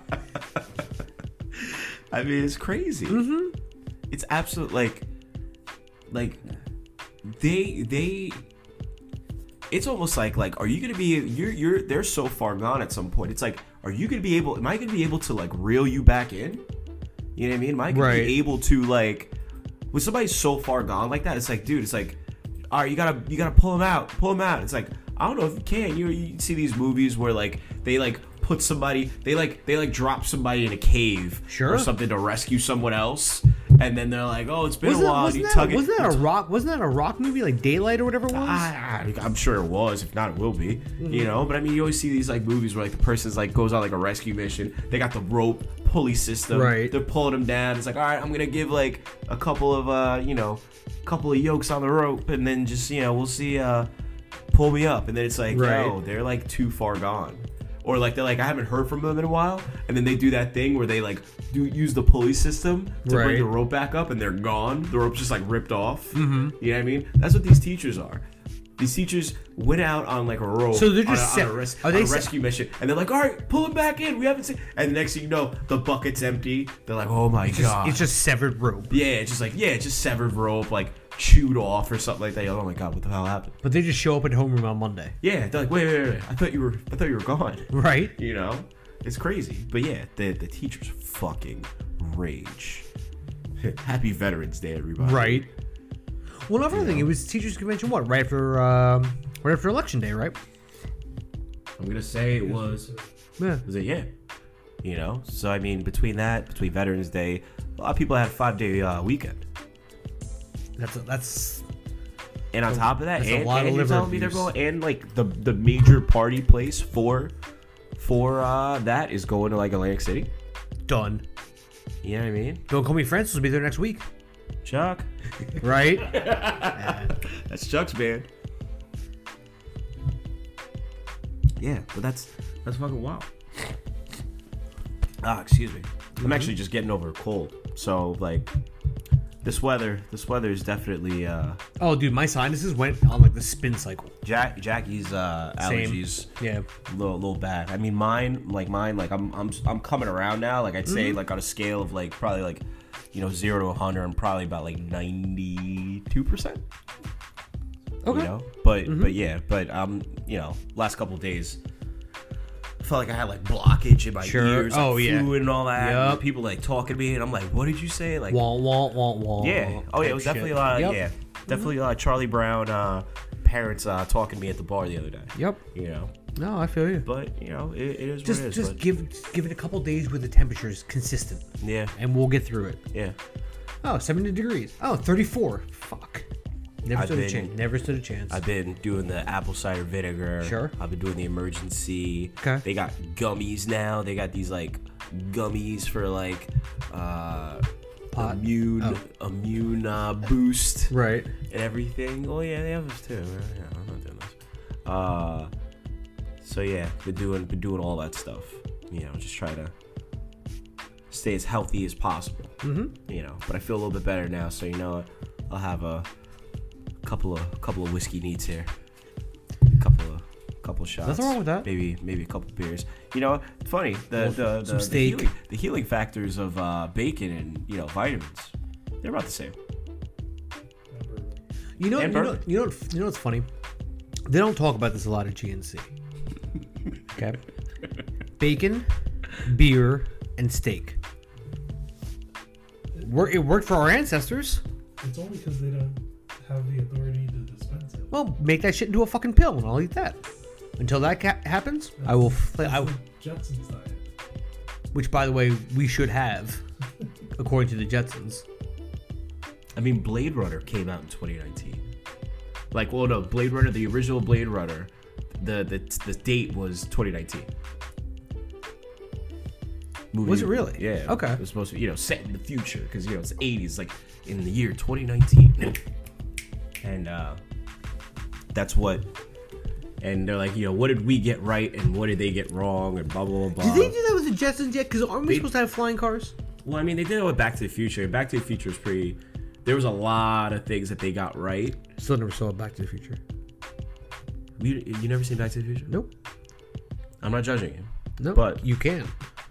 Speaker 3: I mean, it's crazy. Mm-hmm. It's absolute like, like they they. It's almost like like, are you gonna be? You're you're. They're so far gone at some point. It's like, are you gonna be able? Am I gonna be able to like reel you back in? You know what I mean? Am I gonna
Speaker 1: Right.
Speaker 3: be able to like? When somebody's so far gone like that, it's like, dude, it's like, all right, you gotta you gotta pull them out, pull them out. It's like, I don't know if you can. You you see these movies where like they like put somebody, they like they like drop somebody in a cave
Speaker 1: Sure.
Speaker 3: or something to rescue someone else, and then they're like, oh, it's been
Speaker 1: Wasn't
Speaker 3: a
Speaker 1: that,
Speaker 3: while.
Speaker 1: wasn't,
Speaker 3: you
Speaker 1: that,
Speaker 3: tug it.
Speaker 1: wasn't that a rock? Wasn't that a rock movie like Daylight or whatever it was?
Speaker 3: I, I, I'm sure it was. If not, it will be.
Speaker 1: Mm-hmm.
Speaker 3: You know, but I mean, you always see these like movies where like the person's like goes on like a rescue mission. They got the rope pulley system.
Speaker 1: Right.
Speaker 3: They're pulling them down. It's like, all right, I'm gonna give like a couple of uh, you know, a couple of yokes on the rope, and then just you know, we'll see. Uh, pull me up, and then it's like,
Speaker 1: Right.
Speaker 3: yo, they're like too far gone. Or like they're like, I haven't heard from them in a while, and then they do that thing where they like do use the pulley system to
Speaker 1: Right.
Speaker 3: bring the rope back up, and they're gone. The rope's just like ripped off. Mm-hmm. You know what I mean? That's what these teachers are. These teachers went out on like a rope,
Speaker 1: So they're
Speaker 3: on,
Speaker 1: just
Speaker 3: a, on,
Speaker 1: set-
Speaker 3: a, res-
Speaker 1: are
Speaker 3: on
Speaker 1: they
Speaker 3: a
Speaker 1: set-
Speaker 3: rescue mission, and they're like, all right, pull him back in. We haven't seen. And the next thing you know, the bucket's empty. They're like, oh my
Speaker 1: It's just,
Speaker 3: god,
Speaker 1: it's just severed rope.
Speaker 3: yeah, it's just like yeah, it's just severed rope, like chewed off or something like that. Oh my god, what the hell happened?
Speaker 1: But they just show up at homeroom on Monday.
Speaker 3: Yeah, they're like, wait, wait, wait, wait. I thought you were, I thought you were gone.
Speaker 1: Right?
Speaker 3: You know, it's crazy. But yeah, the the teachers fucking rage. Happy Veterans Day, everybody.
Speaker 1: Right. Well, another thing, it was teachers' convention. What? Right after, um, right after election day, right?
Speaker 3: I'm gonna say it was.
Speaker 1: Yeah.
Speaker 3: Was it? Yeah. You know. So I mean, between that, between Veterans Day, a lot of people had a five day uh, weekend.
Speaker 1: That's a, that's
Speaker 3: And on top of that,
Speaker 1: That's a
Speaker 3: and,
Speaker 1: lot of
Speaker 3: and you're
Speaker 1: liver
Speaker 3: telling me they're
Speaker 1: abuse.
Speaker 3: going, and like the the major party place for for uh, that is going to like Atlantic City.
Speaker 1: done.
Speaker 3: You know what I mean?
Speaker 1: Don't Call Me Francis will be there next week.
Speaker 3: Chuck.
Speaker 1: Right?
Speaker 3: That's Chuck's band. Yeah, but that's that's fucking wild. Ah, excuse me. I'm actually just getting over a cold. So like this weather, this weather is definitely uh
Speaker 1: Oh, dude, my sinuses went on like the spin cycle.
Speaker 3: Jack Jackie's uh
Speaker 1: Same.
Speaker 3: allergies
Speaker 1: Yeah.
Speaker 3: a little, little bad. I mean mine, like mine, like I'm I'm I'm coming around now. Like I'd say
Speaker 1: Mm-hmm.
Speaker 3: like on a scale of like probably like you know zero to a hundred, I'm probably about like ninety-two percent.
Speaker 1: Okay.
Speaker 3: You know, but but yeah, but um, you know, last couple days, I felt like I had like blockage in my
Speaker 1: Sure.
Speaker 3: ears, like
Speaker 1: Oh, yeah.
Speaker 3: fluid and all that.
Speaker 1: Yup.
Speaker 3: And people like talking to me, and I'm like, "What did you say?" Like,
Speaker 1: Wah, wah, wah, wah.
Speaker 3: yeah, oh yeah, it
Speaker 1: type
Speaker 3: was definitely
Speaker 1: shit.
Speaker 3: a lot. Of,
Speaker 1: Yep.
Speaker 3: Yeah, definitely a lot of Charlie Brown uh, parents uh, talking to me at the bar the other day.
Speaker 1: Yep.
Speaker 3: You know,
Speaker 1: No, I feel you.
Speaker 3: but you know, it, it is
Speaker 1: Just
Speaker 3: what it is.
Speaker 1: just
Speaker 3: but,
Speaker 1: give just give it a couple days where the temperature is consistent,
Speaker 3: yeah,
Speaker 1: and we'll get through it.
Speaker 3: yeah.
Speaker 1: Oh, seventy degrees. Oh, thirty-four. Fuck. Never
Speaker 3: I've
Speaker 1: stood a
Speaker 3: been-
Speaker 1: chance. Never stood a chance.
Speaker 3: I've been doing the apple cider vinegar.
Speaker 1: Sure.
Speaker 3: I've been doing the emergency.
Speaker 1: Okay.
Speaker 3: They got gummies now. They got these like gummies for like uh
Speaker 1: Pot?
Speaker 3: immune
Speaker 1: Oh.
Speaker 3: immune uh, boost
Speaker 1: Right.
Speaker 3: and everything. Oh yeah, they have this too. Yeah, I'm not doing this. Uh so yeah, been doing been doing all that stuff. You know, just try to stay as healthy as possible.
Speaker 1: Mm-hmm.
Speaker 3: You know, but I feel a little bit better now, so you know what? I'll have a couple of couple of whiskey neats here, a couple of couple of shots.
Speaker 1: Nothing wrong with that.
Speaker 3: Maybe maybe a couple of beers. You know, it's funny the the, the,
Speaker 1: some
Speaker 3: the
Speaker 1: steak.
Speaker 3: healing, the healing factors of uh, bacon and you know vitamins, they're about the same.
Speaker 1: You know, you
Speaker 3: And
Speaker 1: know,
Speaker 3: bourbon.
Speaker 1: you know, what- you know what's funny? They don't talk about this a lot at G N C. Okay. Bacon, beer, and steak. Wor- It worked for our ancestors.
Speaker 4: It's only because they don't have the authority to dispense it.
Speaker 1: Well, make that shit into a fucking pill, and I'll eat that. Until that ca- happens, I will. Fl- I,
Speaker 4: That's the Jetsons diet.
Speaker 1: which, by the way, we should have, according to the Jetsons.
Speaker 3: I mean, Blade Runner came out in twenty nineteen. Like, well, no, Blade Runner, the original Blade Runner, the the, the date was twenty nineteen. Movie,
Speaker 1: Was it really?
Speaker 3: Yeah.
Speaker 1: Okay.
Speaker 3: It was supposed to be, you know, set in the future because, you know, it's the eighties, like in the year twenty nineteen. And uh, that's what. And they're like, you know, what did we get right and what did they get wrong and blah, blah, blah, blah.
Speaker 1: Did they do that with the Jetsons yet? Because aren't we
Speaker 3: They-
Speaker 1: supposed to have flying cars?
Speaker 3: Well, I mean, they did it with Back to the Future. And Back to the Future is pretty. There was a lot of things that they got right.
Speaker 1: Still never saw Back to the Future.
Speaker 3: You, you never seen Back to the Future?
Speaker 1: Nope.
Speaker 3: I'm not judging you.
Speaker 1: No.
Speaker 3: But-
Speaker 1: you can.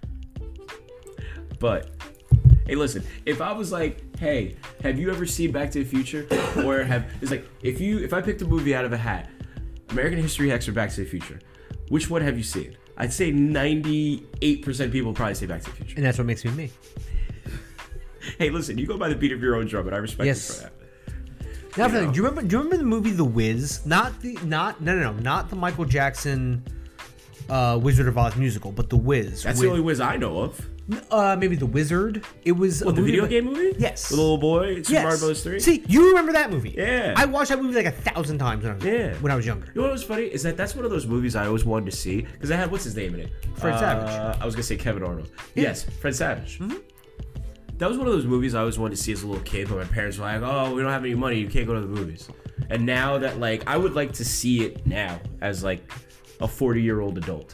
Speaker 3: But hey, listen, if I was like, hey, have you ever seen Back to the Future? Or have it's like if you if I picked a movie out of a hat, American History X or Back to the Future, which one have you seen? I'd say ninety-eight percent of people would probably say Back to the Future.
Speaker 1: And that's what makes me me.
Speaker 3: Hey, listen, you go by the beat of your own drum, and I respect
Speaker 1: Yes.
Speaker 3: you for that.
Speaker 1: Now,
Speaker 3: You
Speaker 1: for the-
Speaker 3: know.
Speaker 1: do you remember? Do you remember the movie The Wiz? Not the not no no no not the Michael Jackson uh, Wizard of Oz musical, but The Wiz.
Speaker 3: That's
Speaker 1: with,
Speaker 3: the only Wiz I know of.
Speaker 1: uh, maybe The Wizard. It was a
Speaker 3: What, the
Speaker 1: movie
Speaker 3: video
Speaker 1: about-
Speaker 3: game movie?
Speaker 1: Yes.
Speaker 3: The little boy, Super
Speaker 1: Yes.
Speaker 3: Mario Bros. three?
Speaker 1: See, you remember that movie?
Speaker 3: Yeah.
Speaker 1: I watched that movie like a thousand times when I was,
Speaker 3: Yeah.
Speaker 1: when I was younger.
Speaker 3: You know what was funny? Is that that's one of those movies I always wanted to see because I had what's his name in it?
Speaker 1: Fred
Speaker 3: Uh,
Speaker 1: Savage.
Speaker 3: I was gonna say Kevin Arnold.
Speaker 1: Yeah.
Speaker 3: Yes, Fred Savage. That was one of those movies I always wanted to see as a little kid, but my parents were like, "Oh, we don't have any money. You can't go to the movies." And now that like I would like to see it now as like a forty-year-old adult.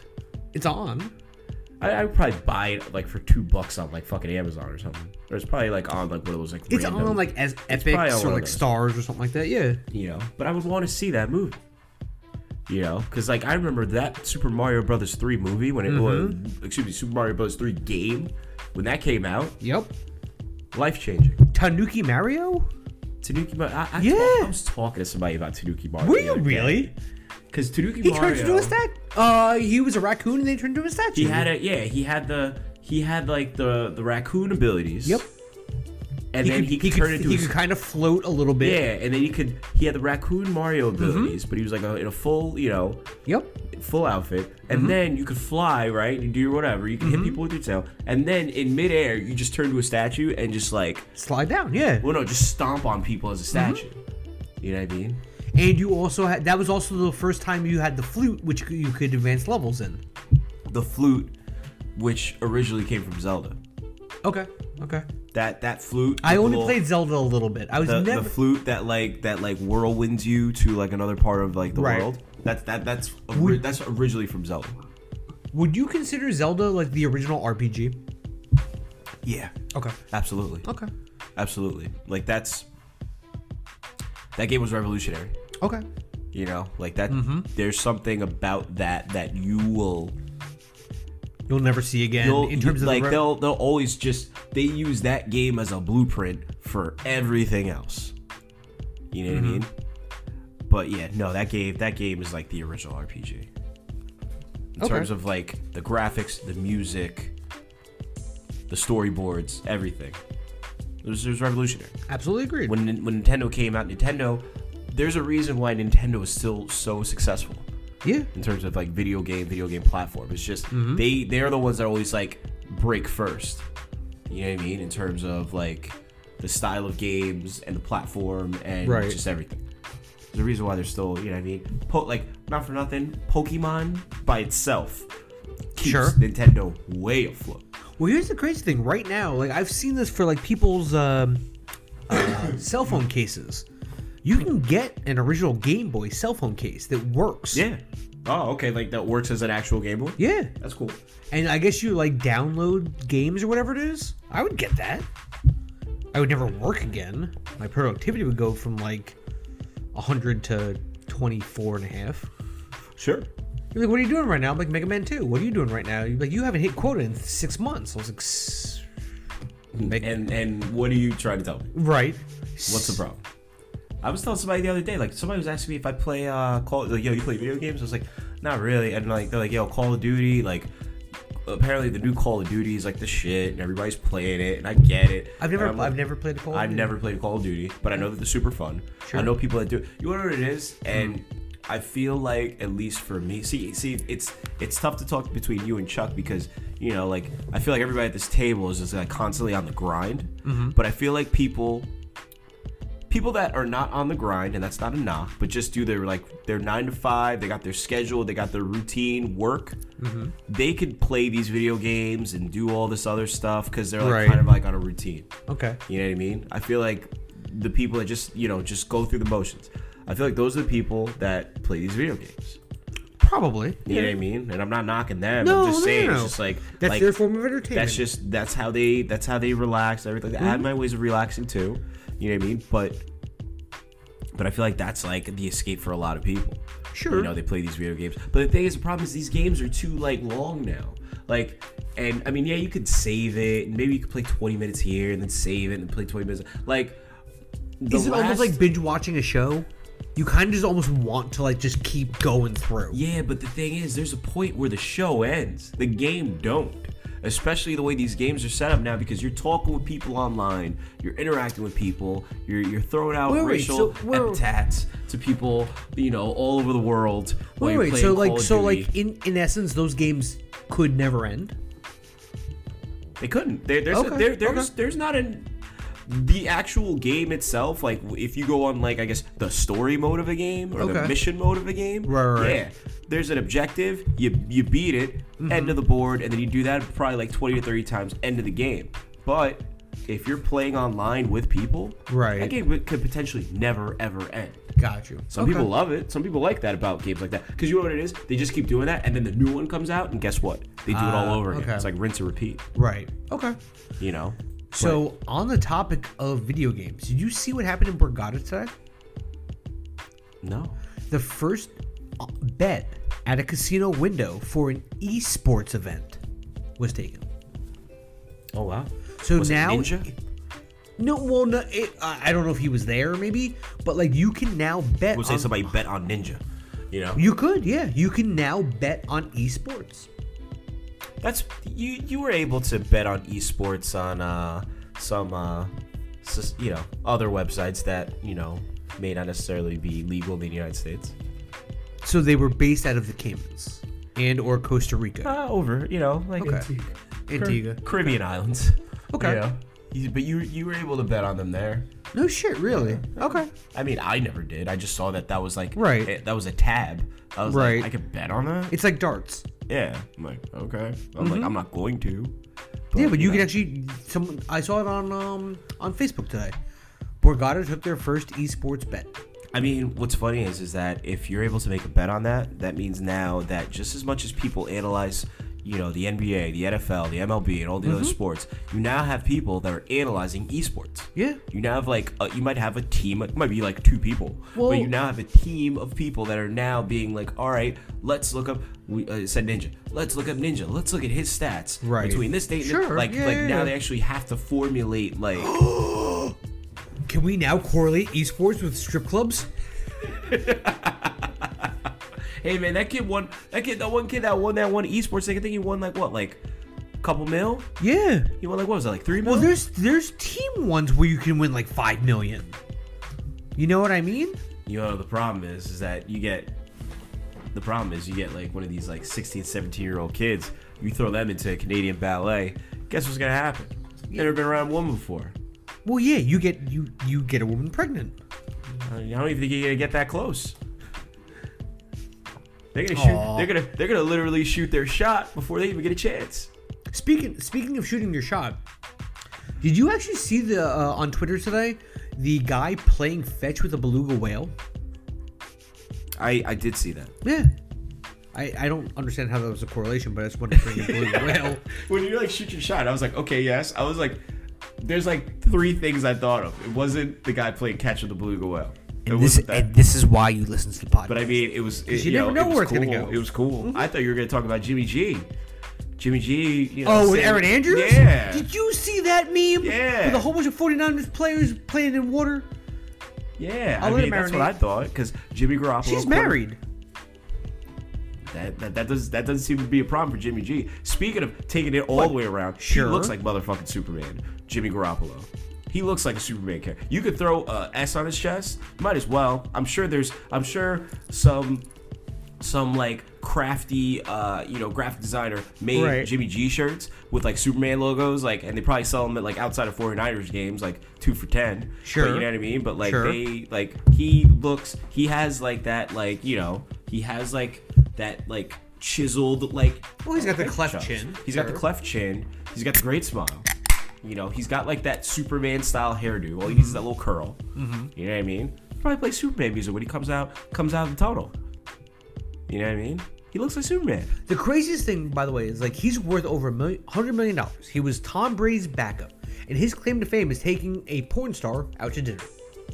Speaker 1: It's on.
Speaker 3: I, I would probably buy it like for two bucks on like fucking Amazon or something. Or it's probably like on like one of those like.
Speaker 1: It's
Speaker 3: random,
Speaker 1: on like as
Speaker 3: probably on
Speaker 1: Epics
Speaker 3: one
Speaker 1: or
Speaker 3: of
Speaker 1: like
Speaker 3: those.
Speaker 1: Stars or something like that. Yeah.
Speaker 3: You know, but I would want to see that movie. You know, because like I remember that Super Mario Brothers three movie when it
Speaker 1: Mm-hmm.
Speaker 3: was, excuse me, Super Mario Brothers three game when that came out,
Speaker 1: Yep.
Speaker 3: life changing.
Speaker 1: Tanuki Mario.
Speaker 3: Tanuki Mario. I, I,
Speaker 1: Yeah.
Speaker 3: talk, I was talking to somebody about Tanuki Mario.
Speaker 1: Were you really?
Speaker 3: Because Tanuki
Speaker 1: He
Speaker 3: Mario.
Speaker 1: turned into a stat. Uh, he was a raccoon and they turned into a statue.
Speaker 3: He had a yeah. He had the he had like the the raccoon abilities.
Speaker 1: Yep.
Speaker 3: And
Speaker 1: He
Speaker 3: then
Speaker 1: could,
Speaker 3: he
Speaker 1: he
Speaker 3: could turn
Speaker 1: could,
Speaker 3: into
Speaker 1: he
Speaker 3: a,
Speaker 1: could kind of float a little bit.
Speaker 3: yeah. And then he could he had the raccoon Mario abilities, but he was like a, in a full you know
Speaker 1: Yep.
Speaker 3: full outfit. And then you could fly right. You do your whatever. You can hit people with your tail. And then in midair, you just turn to a statue and just like
Speaker 1: Slide down. Yeah.
Speaker 3: well no, just stomp on people as a statue. You know what I mean?
Speaker 1: And you also had that was also the first time you had the flute, which you could advance levels in.
Speaker 3: The flute, which originally came from Zelda.
Speaker 1: Okay. Okay.
Speaker 3: That that flute.
Speaker 1: I
Speaker 3: with the
Speaker 1: only
Speaker 3: little-
Speaker 1: played Zelda a little bit. I was
Speaker 3: the,
Speaker 1: never.
Speaker 3: the flute that like that like whirlwinds you to like another part of like the
Speaker 1: Right.
Speaker 3: world. That's that that's ori-
Speaker 1: Would-
Speaker 3: that's originally from Zelda.
Speaker 1: Would you consider Zelda like the original R P G?
Speaker 3: Yeah,
Speaker 1: Okay.
Speaker 3: absolutely,
Speaker 1: Okay.
Speaker 3: absolutely. Like that's that game was revolutionary.
Speaker 1: Okay.
Speaker 3: You know, like that.
Speaker 1: Mm-hmm.
Speaker 3: There's something about that that you will.
Speaker 1: You'll never see again
Speaker 3: You'll,
Speaker 1: in terms of
Speaker 3: like
Speaker 1: the re-
Speaker 3: they'll they'll always just they use that game as a blueprint for everything else. You know what
Speaker 1: Mm-hmm.
Speaker 3: I mean? But yeah, no, that game that game is like the original R P G. In
Speaker 1: Okay.
Speaker 3: terms of like the graphics, the music, the storyboards, everything. It was, it was revolutionary.
Speaker 1: Absolutely agreed.
Speaker 3: When when Nintendo came out, Nintendo, there's a reason why Nintendo is still so successful
Speaker 1: yeah.
Speaker 3: in terms of like video game, video game platform. It's just
Speaker 1: Mm-hmm.
Speaker 3: they they're the ones that always like break first. You know what I mean? In terms of like the style of games and the platform and
Speaker 1: Right.
Speaker 3: just everything. There's a reason why they're still, you know what I mean? Po- like not for nothing, Pokemon by itself keeps
Speaker 1: Sure.
Speaker 3: Nintendo way afloat.
Speaker 1: Well, here's the crazy thing. Right now, like I've seen this for like people's um, uh, cell phone cases. You can get an original Game Boy cell phone case that works.
Speaker 3: Yeah. Oh, okay. Like that works as an actual Game Boy.
Speaker 1: Yeah.
Speaker 3: That's cool.
Speaker 1: And I guess you like download games or whatever it is. I would get that. I would never work again. My productivity would go from like one hundred to twenty-four and a half.
Speaker 3: Sure.
Speaker 1: You're like, what are you doing right now? I'm like, Mega Man two. What are you doing right now? You're like, you haven't hit quota in six months. I was like, "S- Meg-
Speaker 3: And and what are you trying to tell me?
Speaker 1: right.
Speaker 3: What's the problem? I was telling somebody the other day, like somebody was asking me if I play uh Call like, yo, you play video games? I was like, not really. And like they're like, yo, Call of Duty, like apparently the new Call of Duty is like the shit and everybody's playing it and I get it.
Speaker 1: I've never,
Speaker 3: And I'm like,
Speaker 1: I've never played a Call of
Speaker 3: I've
Speaker 1: Duty.
Speaker 3: never played a Call of Duty, but I know that they're super fun.
Speaker 1: Sure.
Speaker 3: I know people that do. You know what it is? And I feel like, at least for me, see, see, it's it's tough to talk between you and Chuck because you know, like I feel like everybody at this table is just like constantly on the grind.
Speaker 1: Mm-hmm.
Speaker 3: But I feel like people, people that are not on the grind, and that's not a knock, but just do their like their nine to five, they got their schedule, they got their routine work.
Speaker 1: Mm-hmm.
Speaker 3: They could play these video games and do all this other stuff because they're like
Speaker 1: Right.
Speaker 3: kind of like on a routine.
Speaker 1: Okay.
Speaker 3: You know what I mean? I feel like the people that just, you know, just go through the motions. I feel like those are the people that play these video games.
Speaker 1: Probably.
Speaker 3: You know what I mean? And I'm not knocking them.
Speaker 1: No,
Speaker 3: I'm just
Speaker 1: no,
Speaker 3: saying
Speaker 1: no, no.
Speaker 3: it's just like
Speaker 1: That's
Speaker 3: like,
Speaker 1: their form of entertainment.
Speaker 3: that's just that's how they that's how they relax and everything. I have my ways of relaxing too. You know what I mean? But but I feel like that's like the escape for a lot of people.
Speaker 1: Sure.
Speaker 3: You know, they play these video games. But the thing is, the problem is these games are too like long now. Like, and I mean, yeah, you could save it, and maybe you could play twenty minutes here, and then save it, and play twenty minutes. Like, the
Speaker 1: Is it almost
Speaker 3: last-
Speaker 1: like binge watching a show? You kind of just almost want to like just keep going through.
Speaker 3: Yeah, but the thing is, there's a point where the show ends. The game don't. Especially the way these games are set up now, because you're talking with people online, you're interacting with people, you're you're throwing out
Speaker 1: Wait, wait,
Speaker 3: racial
Speaker 1: so we're-
Speaker 3: epithets to people, you know, all over the world. while
Speaker 1: Wait,
Speaker 3: you're
Speaker 1: wait.
Speaker 3: playing
Speaker 1: So
Speaker 3: Call
Speaker 1: like,
Speaker 3: of
Speaker 1: so
Speaker 3: Duty.
Speaker 1: like, in in essence, those games could never end.
Speaker 3: They couldn't. There, there's
Speaker 1: Okay,
Speaker 3: a, there, there's
Speaker 1: okay.
Speaker 3: there's not an the actual game itself. Like if you go on like I guess the story mode of a game or the
Speaker 1: Okay.
Speaker 3: mission mode of a game.
Speaker 1: Right, right, right.
Speaker 3: Yeah. There's an objective. You you beat it.
Speaker 1: Mm-hmm.
Speaker 3: End of the board, and then you do that probably like twenty or thirty times. End of the game. But if you're playing online with people,
Speaker 1: Right.
Speaker 3: that game could potentially never ever end.
Speaker 1: Got you.
Speaker 3: Some
Speaker 1: Okay.
Speaker 3: people love it. Some people like that about games like that. Because you know what it is? They just keep doing that, and then the new one comes out, and guess what? They do it all
Speaker 1: Ah,
Speaker 3: over again.
Speaker 1: okay.
Speaker 3: It's like rinse and repeat,
Speaker 1: Right. Okay.
Speaker 3: you know?
Speaker 1: So on the topic of video games, did you see what happened in Borgata today?
Speaker 3: No.
Speaker 1: The first uh, bet at a casino window for an esports event was taken.
Speaker 3: Oh, wow.
Speaker 1: So
Speaker 3: Was it
Speaker 1: now,
Speaker 3: Ninja?
Speaker 1: no, well, no, it, I I don't know if he was there, maybe, but like you can now bet.
Speaker 3: We'll say
Speaker 1: on,
Speaker 3: somebody bet on Ninja, you know?
Speaker 1: You could, yeah, you can now bet on esports.
Speaker 3: That's you. You were able to bet on esports on uh, some, uh, sus- you know, other websites that you know may not necessarily be legal in the United States.
Speaker 1: So they were based out of the Caymans and or Costa Rica,
Speaker 3: Uh, over, you know, like
Speaker 1: Okay. Antigua.
Speaker 3: Caribbean islands.
Speaker 1: Okay.
Speaker 3: You know? You- but you you were able to bet on them there.
Speaker 1: No shit, really? Okay.
Speaker 3: I mean, I never did. I just saw that that was like
Speaker 1: Right.
Speaker 3: eh, that was a tab. I was
Speaker 1: Right.
Speaker 3: like, I could bet on that.
Speaker 1: It's like darts.
Speaker 3: Yeah. I'm like, okay. I'm like, I'm not going to.
Speaker 1: Yeah, but you
Speaker 3: know.
Speaker 1: can actually. Some I saw it on um on Facebook today. Borgata took their first esports bet.
Speaker 3: I mean, what's funny is is that if you're able to make a bet on that, that means now that just as much as people analyze, you know, the N B A, the N F L, the M L B, and all the other sports, you now have people that are analyzing esports.
Speaker 1: Yeah.
Speaker 3: You now have like uh, you might have a team. It might be like two people,
Speaker 1: Well-
Speaker 3: but you now have a team of people that are now being like, all right, let's look up. We uh, said Ninja. Let's look up Ninja. Let's look at his stats
Speaker 1: Right.
Speaker 3: between this date. And
Speaker 1: Sure,
Speaker 3: like
Speaker 1: yeah,
Speaker 3: like
Speaker 1: yeah,
Speaker 3: now
Speaker 1: yeah.
Speaker 3: they actually have to formulate like.
Speaker 1: Can we now correlate esports with strip clubs?
Speaker 3: Hey man, that kid won. That kid, that one kid that won that one esports thing. I think he won like what, like a couple mil.
Speaker 1: Yeah.
Speaker 3: He won like what was it, like three mil?
Speaker 1: Well, there's there's team ones where you can win like five million. You know what I mean?
Speaker 3: You know the problem is, is that you get. The problem is you get like one of these like sixteen, seventeen year old kids. You throw them into Canadian ballet. Guess what's gonna happen? Never been around a woman before.
Speaker 1: Well, yeah, you get you you get a woman pregnant.
Speaker 3: I don't even think you're gonna get that close. They're gonna shoot.
Speaker 1: Aw.
Speaker 3: They're gonna. They're gonna literally shoot their shot before they even get a chance.
Speaker 1: Speaking speaking of shooting your shot, did you actually see the uh, on Twitter today the guy playing fetch with a beluga whale?
Speaker 3: I I did see that.
Speaker 1: Yeah. I, I don't understand how that was a correlation, but I just wanted to bring a beluga whale.
Speaker 3: When you like shoot your shot, I was like, okay, yes. I was like, there's like three things I thought of. It wasn't the guy playing catch with the beluga whale. It
Speaker 1: And this,
Speaker 3: wasn't that.
Speaker 1: and this is why you listen to the podcast.
Speaker 3: But I mean, it was. It,
Speaker 1: you never know
Speaker 3: it was
Speaker 1: where it's
Speaker 3: cool.
Speaker 1: gonna go.
Speaker 3: It was cool. I thought you were gonna talk about Jimmy G. Jimmy G. You know,
Speaker 1: Oh, with
Speaker 3: saying-
Speaker 1: Aaron Andrews?
Speaker 3: Yeah.
Speaker 1: Did you see that meme?
Speaker 3: Yeah.
Speaker 1: With a whole bunch of 49ers players playing in water?
Speaker 3: Yeah.
Speaker 1: I'll
Speaker 3: I
Speaker 1: let
Speaker 3: mean,
Speaker 1: him
Speaker 3: that's what I
Speaker 1: marinate.
Speaker 3: thought. Because Jimmy Garoppolo.
Speaker 1: She's
Speaker 3: quarter-
Speaker 1: married.
Speaker 3: That, that that does that doesn't seem to be a problem for Jimmy G. Speaking of taking it all
Speaker 1: What?
Speaker 3: the way around,
Speaker 1: Sure.
Speaker 3: he looks like motherfucking Superman. Jimmy Garoppolo. He looks like a Superman character. You could throw a S on his chest. Might as well. I'm sure there's. I'm sure some some like crafty, uh, you know, graphic designer made
Speaker 1: Right.
Speaker 3: Jimmy G shirts with like Superman logos, like, and they probably sell them at like outside of 49ers games, like two for ten.
Speaker 1: Sure.
Speaker 3: But you know what I mean? But like
Speaker 1: Sure.
Speaker 3: they like he looks. He has like that, like you know, he has like that like chiseled like.
Speaker 1: Well, he's got the cleft
Speaker 3: chops.
Speaker 1: chin.
Speaker 3: He's got the
Speaker 1: Sure.
Speaker 3: cleft chin. He's got the great smile. You know, he's got like that Superman style hairdo. All he needs is that little curl. Mm-hmm. You know what I mean? He'll probably play Superman music when he comes out comes out of the tunnel. You know what I mean? He looks like Superman.
Speaker 1: The craziest thing, by the way, is like he's worth over a million, hundred million dollars. He was Tom Brady's backup, and his claim to fame is taking a porn star out to dinner.